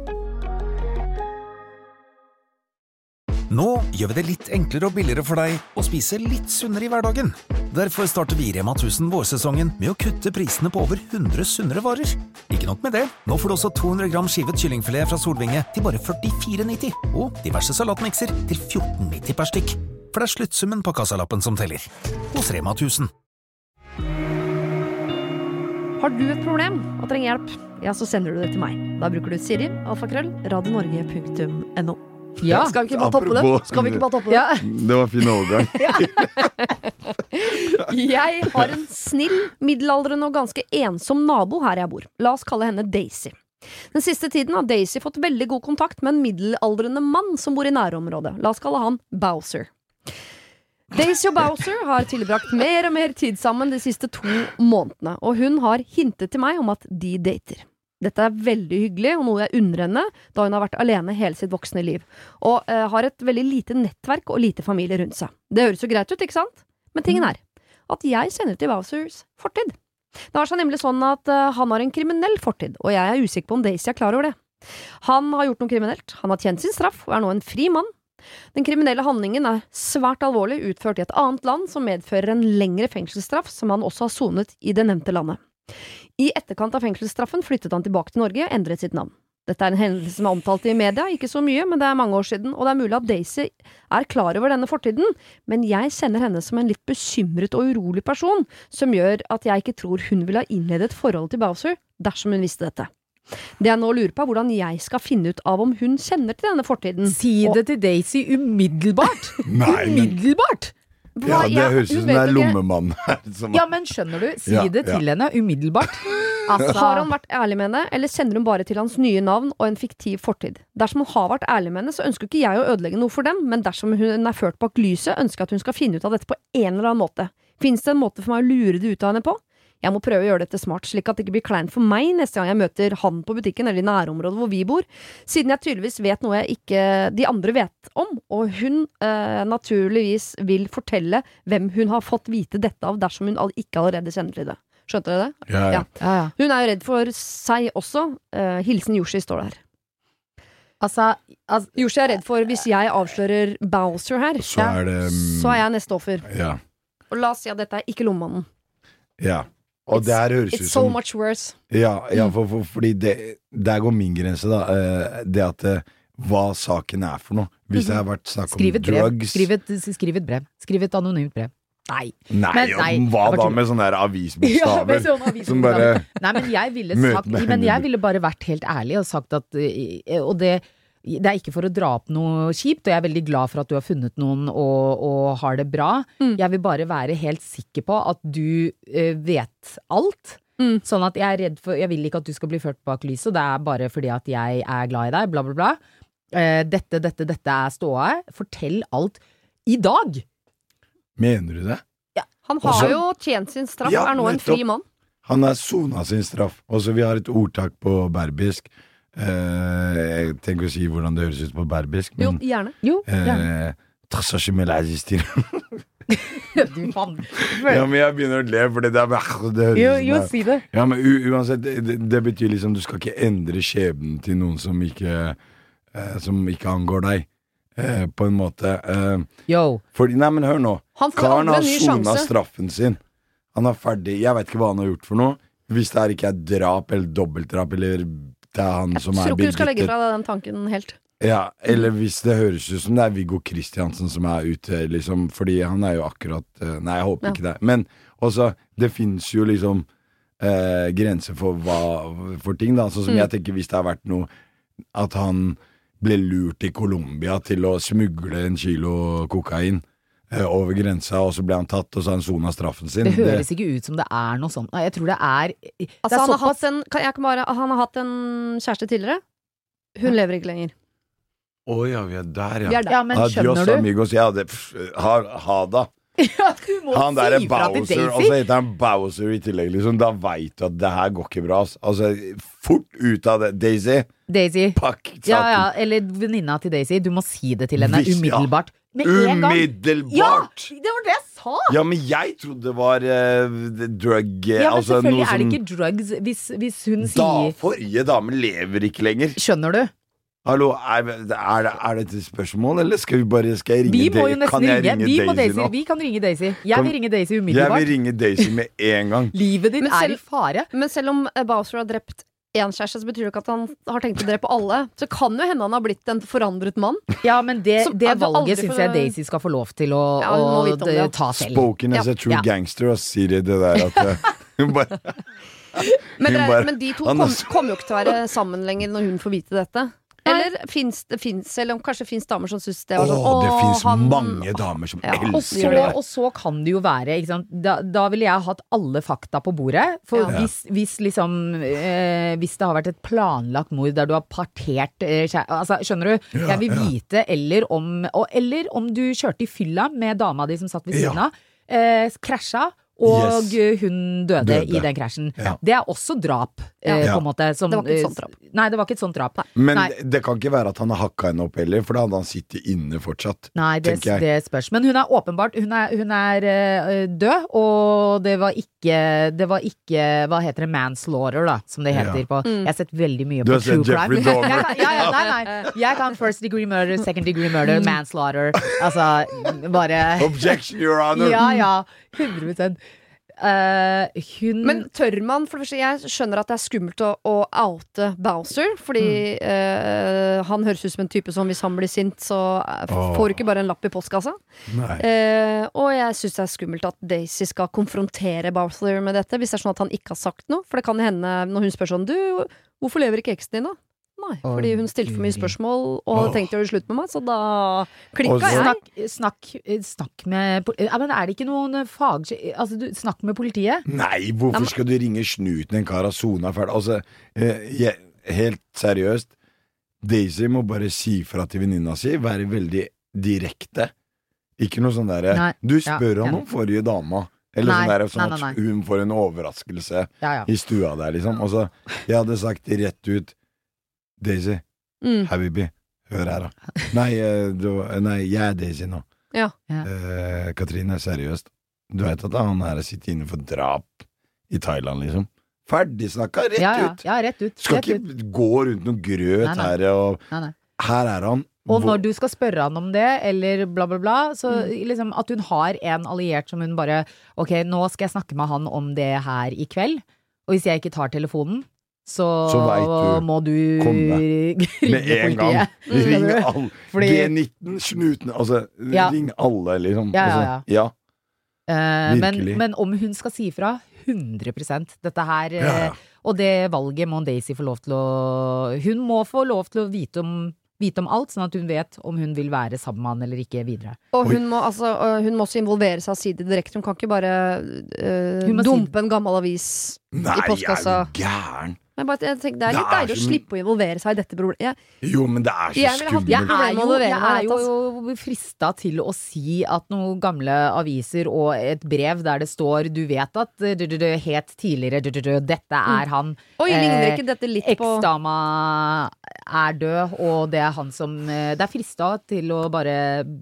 Nå gjør vi det litt enklere og billigere for deg å spise litt sunnere i hverdagen. Derfor starter vi Rema tusen vårsesongen med å kutte prisene på over hundre sunnere varer. Ikke nok med det, nå får du også to hundre gram skivet kyllingfilet fra Solvinge til bare førtifire nitti, og diverse salatmikser til fjorten nitti per stykk. For det er sluttsummen på kassalappen som teller. Hos Rema tusen.
Har du et problem og trenger hjelp, ja, så sender du det til meg. Da bruker du Siri, alfakrøll, radionorge punktum no.
Ja.
Skal vi ikke bare toppe det? Skal vi ikke bare toppe det?
Ja.
Det var fin overgang.
Jeg har en snill, middelaldrende og ganske ensom nabo her jeg bor. La oss kalle henne Daisy. Den siste tiden har Daisy fått veldig god kontakt med en middelaldrende mann som bor i nærområdet. La oss kalle han Bowser. Daisy og Bowser har tilbrakt mer og mer tid sammen de siste to månedene, og hun har hintet til meg om at de dater. Dette er veldig hyggelig, og noe jeg unner henne, da hun har vært alene hele sitt voksne liv, og uh, har et veldig lite nettverk og lite familie rundt seg. Det høres jo greit ut, ikke sant? Men tingen er at jeg kjenner til Bowsers fortid. Det har seg nemlig sånn at uh, han har en kriminell fortid, og jeg er usikker på om Daisy er klar over det. Han har gjort noe kriminelt, han har tjent sin straff, og er nå en fri mann. Den kriminelle handlingen er svært alvorlig, utført i et annet land, som medfører en lengre fengselsstraff, som han også har sonet i det nevnte landet. I etterkant av fengselsstraffen flyttet han tilbake til Norge og endret sitt navn. Dette er en hendelse som er omtalt i media, ikke så mye, men det er mange år siden, og det er mulig at Daisy er klar over denne fortiden, men jeg kjenner henne som en litt bekymret og urolig person, som gjør at jeg ikke tror hun vil ha innledet et forhold til Bowser dersom hun visste dette. Det jeg nå lurer på er hvordan jeg skal finne ut av om hun kjenner til denne fortiden.
Si det til Daisy umiddelbart!
Nei, men...
Umiddelbart!
Ja, det høres ut som det er lommemann her.
Ja, men skjønner du? Si
ja,
det til
ja.
henne umiddelbart. Altså...
Har han vært ærlig med henne, eller sender hun bare til hans nye navn og en fiktiv fortid? Dersom hun har vært ærlig med henne, så ønsker ikke jeg å ødelegge noe for dem, men dersom hun er ført bak lyset, ønsker jeg at hun skal finne ut av dette på en eller annen måte. Finnes det en måte for meg å lure det ut av henne på? Jeg må prøve å gjøre dette smart, slik at det ikke blir kleint for meg neste gang jeg møter han på butikken eller i nærområdet hvor vi bor, siden jeg tydeligvis vet noe jeg ikke de andre vet om, og hun eh, naturligvis vil fortelle hvem hun har fått vite dette av dersom hun ikke allerede kjenner til det. Skjønte dere det?
Ja, ja.
Ja, ja.
Hun er jo redd for seg også. Eh, hilsen Yoshi står der.
Altså, altså
Yoshi er redd for hvis jeg avslører Bowser her,
Så er det um...
så er jeg neste offer.
Ja.
Og la oss si at dette er ikke lommemannen.
Ja. Og det her høres
It's
ut
so
som
much worse.
Ja, ja for, for, fordi det, der går min grense da eh, det at eh, hva saken er for noe. Hvis det har vært snakk om
Skriv et brev.
drugs
Skriv et, skriv et brev. Skriv et anonymt brev. Nei.
Nei,
Men-
ja,
nei,
hva
jeg bare
da
tuller.
med sånne der avisbokstaver
Ja, med sånne avisbokstaver.
som bare
Nei, men jeg ville
Møt
sagt
med
Men
henne.
jeg ville bare vært helt ærlig og sagt at eh, Og det, det er ikke for å dra opp noe kjipt, og jeg er veldig glad for at du har funnet noen og, og har det bra.
Mm.
Jeg vil bare være helt sikker på at du eh, vet alt.
Mm.
Sånn at jeg er redd for Jeg vil ikke at du skal bli ført bak lyset. Det er bare fordi at jeg er glad i deg, bla bla bla. Eh, dette, dette, dette er ståa. Fortell alt i dag!
Mener du det?
Han har
Også-
jo tjent sin straff,
Ja,
er nå en
nettopp.
fri mann.
Han er sona sin straff. Også vi har et ordtak på berbisk. Eh, jeg tenker å si hvordan det høres ut på berbisk,
Jo,
men
gjerne.
Jo, gjerne.
eh, Tassashimel Aziztir.
Du faen.
Ja, men jeg begynner å le, for det, er, det høres
Jo,
ut som
jo,
det er-
si det.
Ja, men u uansett, det, det betyr liksom du skal ikke endre skjebnen til noen som ikke eh, som ikke angår deg, eh, på en måte. Eh,
Yo.
fordi, nei, men hør nå.
Han får
Karen
aldri
har
en ny
sona
sjanse.
straffen sin. Han er ferdig. Jeg vet ikke hva han har gjort for noe. Hvis det her ikke er drap eller dobbeltdrap, eller det er han som
Jeg
er
tror ikke du skal legge
beskyttet.
fra deg den tanken helt.
Ja, eller hvis det høres ut som det er Viggo Kristiansen som er ute, liksom, fordi han er jo akkurat eh, Nei, jeg håper
Ja.
ikke det. Men også, det finnes jo liksom eh, grenser for hva For ting, da. Sånn som
Mm.
jeg tenker, hvis det har vært noe at han ble lurt i Colombia til å smugle en kilo kokain eh, over grensa, og så ble han tatt, og så har han sona straffen sin.
Det høres ikke ut som det er noe sånt. Nei, jeg tror det er Det
Altså,
er
han, har
såpass
hatt en, kan, jeg kan bare, han har hatt en kjæreste tidligere. Hun lever ikke lenger.
Å ja, vi er der, ja.
Vi er der.
Ja, men
Adios,
skjønner du?
amigos. Ja, det, pff, ha, ha da.
Ja, du må
Han der er
si fra til
Bowser, og
Daisy.
så heter han Bowser i tillegg, liksom. Da vet du at det her går ikke bra. ass. Altså, fort ut av det. Daisy,
Daisy.
pakk saken.
Ja, ja, eller venninna til Daisy. Du må si det til henne
Hvis- ja.
umiddelbart. Med en gang.
Umiddelbart!
Ja, det var det jeg sa!
Ja, men jeg trodde det var eh, drug eh,
Ja, men
altså,
selvfølgelig
noe
er det
som-
ikke drugs hvis, hvis hun
Da,
sier
forrige dame lever ikke lenger.
Skjønner du?
Hallo, er, er, det, er det et spørsmål, eller skal vi bare Skal jeg ringe
Vi må jo
Daisy?
nesten
Kan jeg
ringe.
ringe
Vi, må
Daisy
Daisy.
nå?
Vi kan ringe Daisy. Jeg
Kan-
vil ringe Daisy
Jeg
umiddelbart.
vil ringe Daisy med en gang.
Livet ditt
Men
er
selv-
i fare.
Men selv om eh, Bowser har drept én kjæreste, så betyr det ikke at han har tenkt å drepe alle. Så kan jo hende han har blitt en forandret mann.
Ja, men det,
Som-
det
at du aldri
valget
får-
syns jeg Daisy skal få lov til å,
Ja, hun må
å
vite om det, ja.
ta selv.
Spoken as
Ja.
a true
Ja.
gangster, og sier det der at eh, hun bare
Men,
Hun
dere,
bare-
men de to
han
kom-
er-
kommer jo ikke til å være sammen lenger når hun får vite dette. Eller fins det finnes, eller om kanskje fins damer som syns det var sånn
Åh, det
«Åh,
finnes
han-
mange damer som
Ja.
Og
elsker
så,
det.
og så kan det jo være ikke sant? Da, da ville jeg hatt alle fakta på bordet. For
Ja.
hvis, hvis liksom eh, Hvis det har vært et planlagt mord der du har partert eh, kjæ- altså, Skjønner du?
Ja,
jeg vil
ja.
vite eller om og, Eller om du kjørte i fylla med dama di som satt ved
Ja.
siden av. Eh, krasja, og
Yes.
hun døde,
Døde.
i den krasjen.
Ja.
Det er også drap,
Ja.
eh,
Ja.
på en måte. Som,
Det var ikke et
eh,
sånt drap.
Nei, det var ikke et sånt drap.
Men
Nei.
det, det kan ikke være at han har hakka henne opp heller, for da hadde han sittet inne fortsatt.
Nei, det,
tenker jeg.
det spørs. Men hun er åpenbart Hun er, hun er eh, død, og det var ikke Det var ikke Hva heter det? Manslaughter, da, som det heter
Ja.
på Jeg har sett veldig mye
Du
på
har sett
true
Jeffrey
crime.
Dahmer.
Jeg kan- ja, ja, nei, nei. Jeg kan first degree murder, second degree murder, manslaughter. Altså, bare
Objection, your honor!
Ja, ja. hundre prosent. Eh, hun
Men tør man, for det første, jeg skjønner at det er skummelt å, å oute Bowser, fordi eh, han høres ut som en type som hvis han blir sint, så eh,
Åh.
får du ikke bare en lapp i postkassa.
Nei.
Eh, og jeg syns det er skummelt at Daisy skal konfrontere Bowser med dette, hvis det er sånn at han ikke har sagt noe. For det kan jo hende når hun spør sånn Du, hvorfor lever ikke eksen din, da? Nei,
Å,
fordi hun stilte for mye
Guri.
spørsmål og hadde
Åh.
tenkt å gjøre slutt med meg, så da klikka
Og så-
jeg.
Snakk, snakk, snakk med pol- ja, Men er det ikke noen fag... Altså, du, snakk med politiet.
Nei, hvorfor skal du ringe snuten en kar av sona ferdig? Altså, eh, jeg, helt seriøst, Daisy må bare si fra til venninna si, være veldig direkte. Ikke noe sånn derre
Nei,
Du
ja,
spør han
enig.
om forrige dama. Eller
Nei,
sånn derre sånn
nei,
at
nei, nei.
hun får en overraskelse
Ja, ja.
i stua der, liksom. Og så, jeg hadde sagt rett ut Daisy,
Mm.
Habibi, hør her, da. Nei, eh, du, nei, jeg er Daisy nå.
Ja.
Ja.
Eh, Katrine, seriøst. Du vet at han her sitter inne for drap i Thailand, liksom? Ferdigsnakka, rett
Ja, ja,
ut!
ja, rett ut.
Skal
Rett
ikke
ut.
gå rundt noe grøt
Nei, nei.
her, og
Nei, nei.
her er han.
Og når du skal spørre han om det, eller bla bla bla, så liksom at hun har en alliert som hun bare, ok, nå skal jeg snakke med han om det her i kveld, og hvis jeg ikke tar telefonen, så,
så du,
må du
ringe politiet. Gang. Ring alle. Fordi, G nitten, snuten, altså ja. Ring alle, liksom.
Ja, ja, ja.
Altså, ja.
Uh, men, men om hun skal si fra, hundre prosent dette her, ja, ja. Og det valget må Daisy få lov til å, hun må få lov til å vite om vite om alt, sånn at hun vet om hun vil være sammen med han eller ikke videre.
Og hun må, altså, hun må også involvere seg og si det direkte. Hun kan ikke bare uh, dumpe si... en gammel avis
Nei,
i postkassa.
Nei, jeg er gæren.
Jeg bare, jeg tenker, det er litt det er deilig som... å slippe å involvere seg i dette problemet.
Jo, men det er så
jeg
skummelt.
Jeg er jo, jeg er jo fristet til å si at noen gamle aviser og et brev der det står, du vet at du, du, du, helt tidligere, du, du, du, dette er han.
Oi, ligner ikke dette litt på...
Eksdama er død, og det er han som, det er fristet til å bare...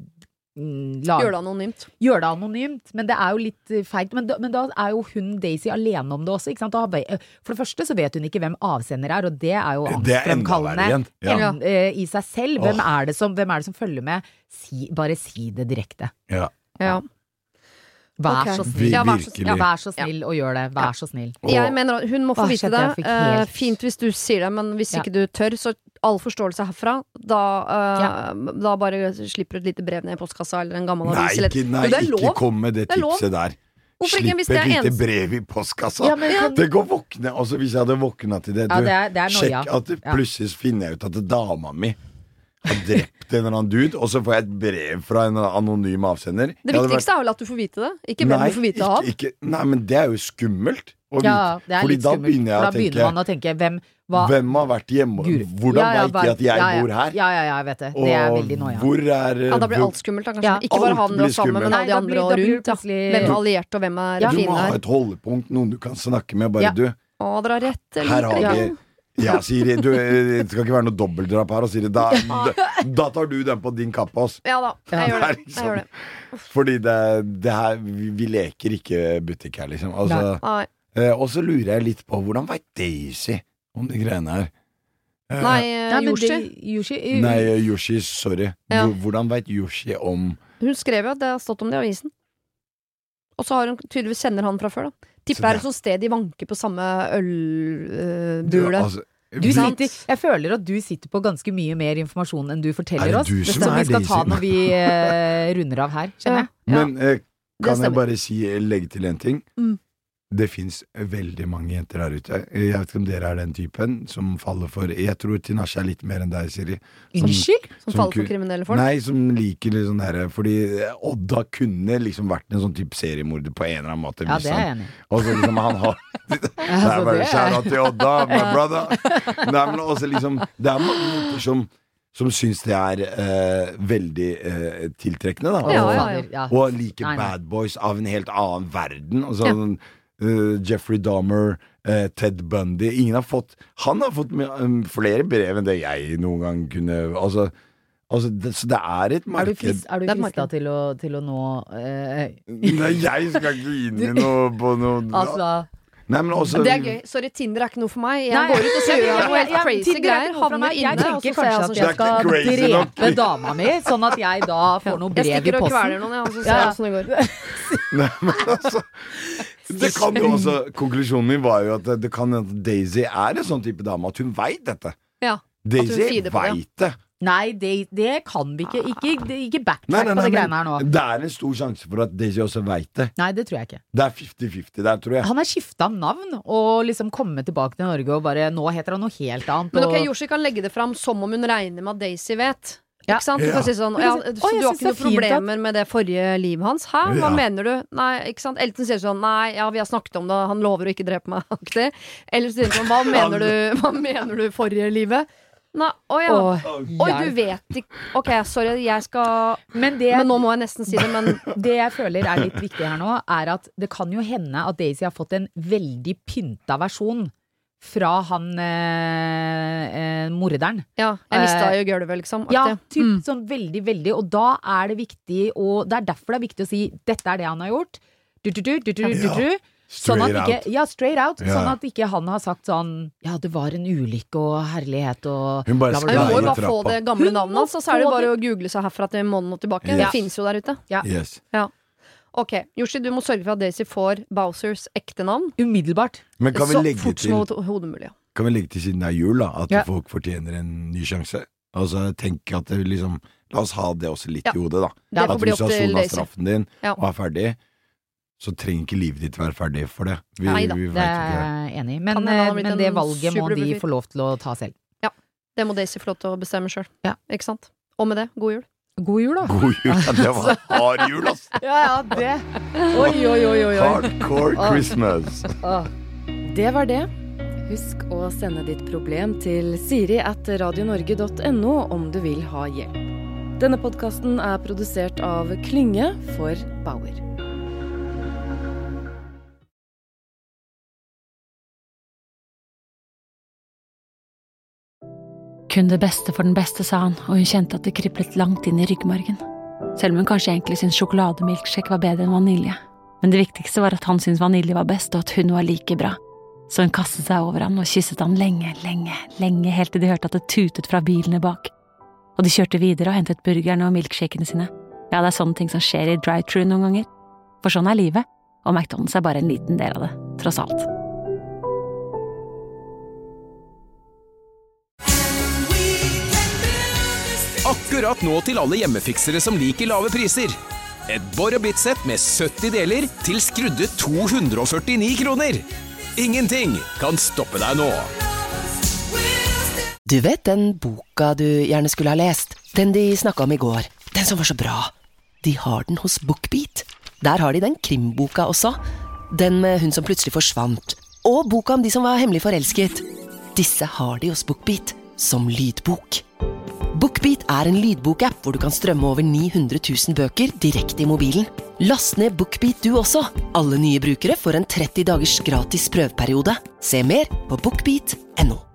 Lag. Gjør det anonymt
Gjør det anonymt, men det er jo litt feigt. Men da, men da er jo hun Daisy alene om det også, ikke sant? For det første så vet hun ikke hvem avsender er, og det er jo angstfremkallende ja. i seg selv. Hvem er det som, hvem er det som følger med? Si, bare si det direkte.
Ja.
Ja.
Vær
okay.
så snill.
Ja, vær, så,
ja. vær så snill og gjør det. Vær så snill.
Jeg mener hun må få
Åh,
vite
shit,
det.
Helt...
Uh, fint hvis du sier det, men hvis
ja.
ikke du tør, så all forståelse herfra, da, uh, ja. da bare slipper du et lite brev ned i postkassa eller en gammel avis.
Nei, ikke, nei, ikke kom med det tipset der.
Slipp
et lite brev i postkassa. Ja, men, det går våkne. Altså, hvis jeg hadde våknet til det, du,
ja, det er, det er
sjekk at det plutselig finner jeg ut at det dama mi har drept en eller annen dude, og så får jeg et brev fra en anonym avsender.
Det viktigste vært... er vel at du får vite det, ikke hvem du får vite av.
Ikke, nei, men det er jo skummelt å
ja,
vite. Fordi da
skummelt.
begynner jeg
da
å tenke,
begynner man å tenke hvem, hva...
hvem har vært hjemme? Gud. Hvordan ja, ja, vet de at jeg
ja, ja.
bor her?
Ja, ja, ja, jeg vet det. Det er veldig noia.
Hvor er...
Ja, da blir alt skummelt da, kanskje. Ja. Ikke bare han du er sammen med, men alle de andre og rundt. Plutselig... Hvem er alliert og hvem er
ja.
fine her.
Du må ha et holdepunkt, noen du kan snakke med, bare
ja.
du.
Å, dere har rett.
Her har vi... Ja, Siri, du, det skal ikke være noe dobbeltdrap her, og Siri, da, da, da tar du den på din kappås.
Ja da, jeg gjør det.
Liksom,
jeg gjør det.
Fordi det, det her, vi, vi leker ikke butikk her, liksom. Altså, eh, og så lurer jeg litt på, hvordan vet Daisy om de greiene her?
Eh, Nei, uh, Yoshi.
Yoshi.
Nei, Yoshi, sorry.
Ja.
Hvordan vet Yoshi om...
Hun skrev jo at det har stått om det i avisen. Og så har hun tydeligvis kjenner han fra før da. Tipper det er et sånt sted de vanker på samme ølbule. Uh,
altså,
du sitter, jeg føler at du sitter på ganske mye mer informasjon enn du forteller oss.
Det er du som
vi skal
er
ta når vi uh, runder av her, kjenner jeg.
Ja. Men uh, kan jeg bare si, legge til en ting? Mm. Det finnes veldig mange jenter der ute. Jeg vet ikke om dere er den typen som faller for... Jeg tror Tinashe er litt mer enn deg, Siri.
Unnskyld? Som, som faller for kriminelle folk?
Nei, som liker litt sånn her. Fordi Odda kunne liksom vært en sånn type seriemorder på en eller annen måte.
Ja, det er jeg enig.
Og så liksom han har... Det er bare kjære til Odda, my brother. Nei, men også liksom... Det er mange jenter som... som syns det er uh, veldig uh, tiltrekkende da.
Ja,
og,
ja, ja.
og like nei, nei. Bad boys av en helt annen verden. Og så... Ja. Uh, Jeffrey Dahmer, uh, Ted Bundy. Ingen har fått Han har fått um, flere brev enn det jeg noen gang kunne. Altså, altså det, så det er et marked.
Er du, frist, er du frista til, til å nå uh,
Nei, jeg skal ikke inn i noe på noe
Altså
Nei, men også,
det er gøy. Sorry, Tinder er ikke noe for meg. Jeg nei, går ut og så gjør jeg noe helt crazy greier. Havner inne.
Jeg tenker kanskje at jeg skal drepe dama mi, sånn at jeg da får noe brev i posten. Jeg stikker og kveler noen, ja, og så ser jeg hvordan det går.
Nei, men altså det kan jo også, konklusjonen min var jo at det kan at Daisy er en sånn type dame at hun vet dette.
Ja,
Daisy vet det.
Nei, det, det kan vi ikke. Ikke, ikke backtrack på det greiene her nå.
Det er en stor sjanse for at Daisy også vet det.
Nei, det tror jeg ikke.
Det er femti femti der, tror jeg.
Han har skiftet navn og liksom kommet tilbake til Norge og bare, nå heter han noe helt annet.
Men ok,
og...
Yoshi kan legge det fram som om hun regner med at Daisy vet.
Ja.
Ikke sant? Du kan si sånn, ja, så du har ikke noen problemer at... med det forrige livet hans. Hæ? Hva ja. mener du? Nei, ikke sant? Elton sier sånn, nei, ja, vi har snakket om det, han lover å ikke drepe meg, aktig. Eller så sier han sånn, hva mener du, hva mener du forrige livet? Nei, å ja. Oi, du vet ikke. Ok, sorry, jeg skal men, det, men nå må jeg nesten si det, men
det jeg føler er litt viktig her nå, er at det kan jo hende at Daisy har fått en veldig pynta versjon fra han eh, eh, morderen.
Ja, jeg mistet jo gulvet, liksom.
Ja, typ, mm. sånn veldig, veldig. Og da er det viktig, og det er derfor det er viktig å si dette er det han har gjort. Du, du, du, du, du, du, du. Sånn at
Straight
ikke,
out.
ja, straight out.
Ja.
Sånn at ikke han har sagt sånn ja, det var en ulykke og herlighet og
Hun bare
bla, bla,
Hun
bla.
må jo
Nei,
bare få
trappa.
det gamle
Hun
navnet
må
hans, og så er det
få
bare
det.
å google seg herfra til måneden og tilbake.
Yes.
Det finnes jo der ute.
Ja.
Yes.
Ja. Ok, Yoshi, du må sørge for at Daisy får Bowsers ekte navn.
Umiddelbart.
Men kan vi
Så
legge
fort
til
som ho- hodet mulig. Ja.
Kan vi legge til siden det er jul, da, at
Ja.
folk fortjener en ny sjanse? Altså, tenk at det liksom La oss ha det også litt
Ja.
i hodet, da.
Det får
At
bli
hvis
opp
du har
til
sona
Daisy.
straffen din
Ja.
og er ferdig, så trenger ikke livet ditt være ferdig for det. Vi,
Neida,
vi
Det
vet
er
ikke det.
jeg enig i. Men,
Kan hende han har
eh,
blitt
men det
en
valget må de
superprofil.
få lov til å ta selv.
Det må Daisy få lov til å bestemme sjøl.
Ja.
Ikke sant? Og med det, god jul.
God jul, da.
God jul, ja, det var hard jul, ass!
Ja, ja, det. Oi, oi, oi, oi.
Hardcore Christmas!
Det var det. Husk å sende ditt problem til siri at radionorge punktum no om du vil ha hjelp. Denne podkasten er produsert av Klynge for Bauer.
Kun det beste for den beste, sa han, og hun kjente at det kriblet langt inn i ryggmargen. Selv om hun kanskje egentlig syntes sjokolademilkshake var bedre enn vanilje. Men det viktigste var at han syntes vanilje var best, og at hun var like bra. Så hun kastet seg over han og kysset han lenge, lenge, lenge, helt til de hørte at det tutet fra bilene bak. Og de kjørte videre og hentet burgerne og milkshakene sine. Ja, det er sånne ting som skjer i drive-thru noen ganger. For sånn er livet, og McDonald's er bare en liten del av det, tross alt.
Akkurat nå til alle hjemmefiksere som liker lave priser. Et Borre Blitz-sett med sytti deler til skrudde to hundre og førtini kroner. Ingenting kan stoppe deg nå.
Du vet den boka du gjerne skulle ha lest? Den de snakket om i går. Den som var så bra. De har den hos BookBeat. Der har de den krimboka også. Den med hun som plutselig forsvant. Og boka om de som var hemmelig forelsket. Disse har de hos BookBeat som lydbok. BookBeat er en lydbokapp hvor du kan strømme over ni hundre tusen bøker direkte i mobilen. Last ned BookBeat du også. Alle nye brukere får en tretti dagers gratis prøveperiode. Se mer på bookbeat punktum no.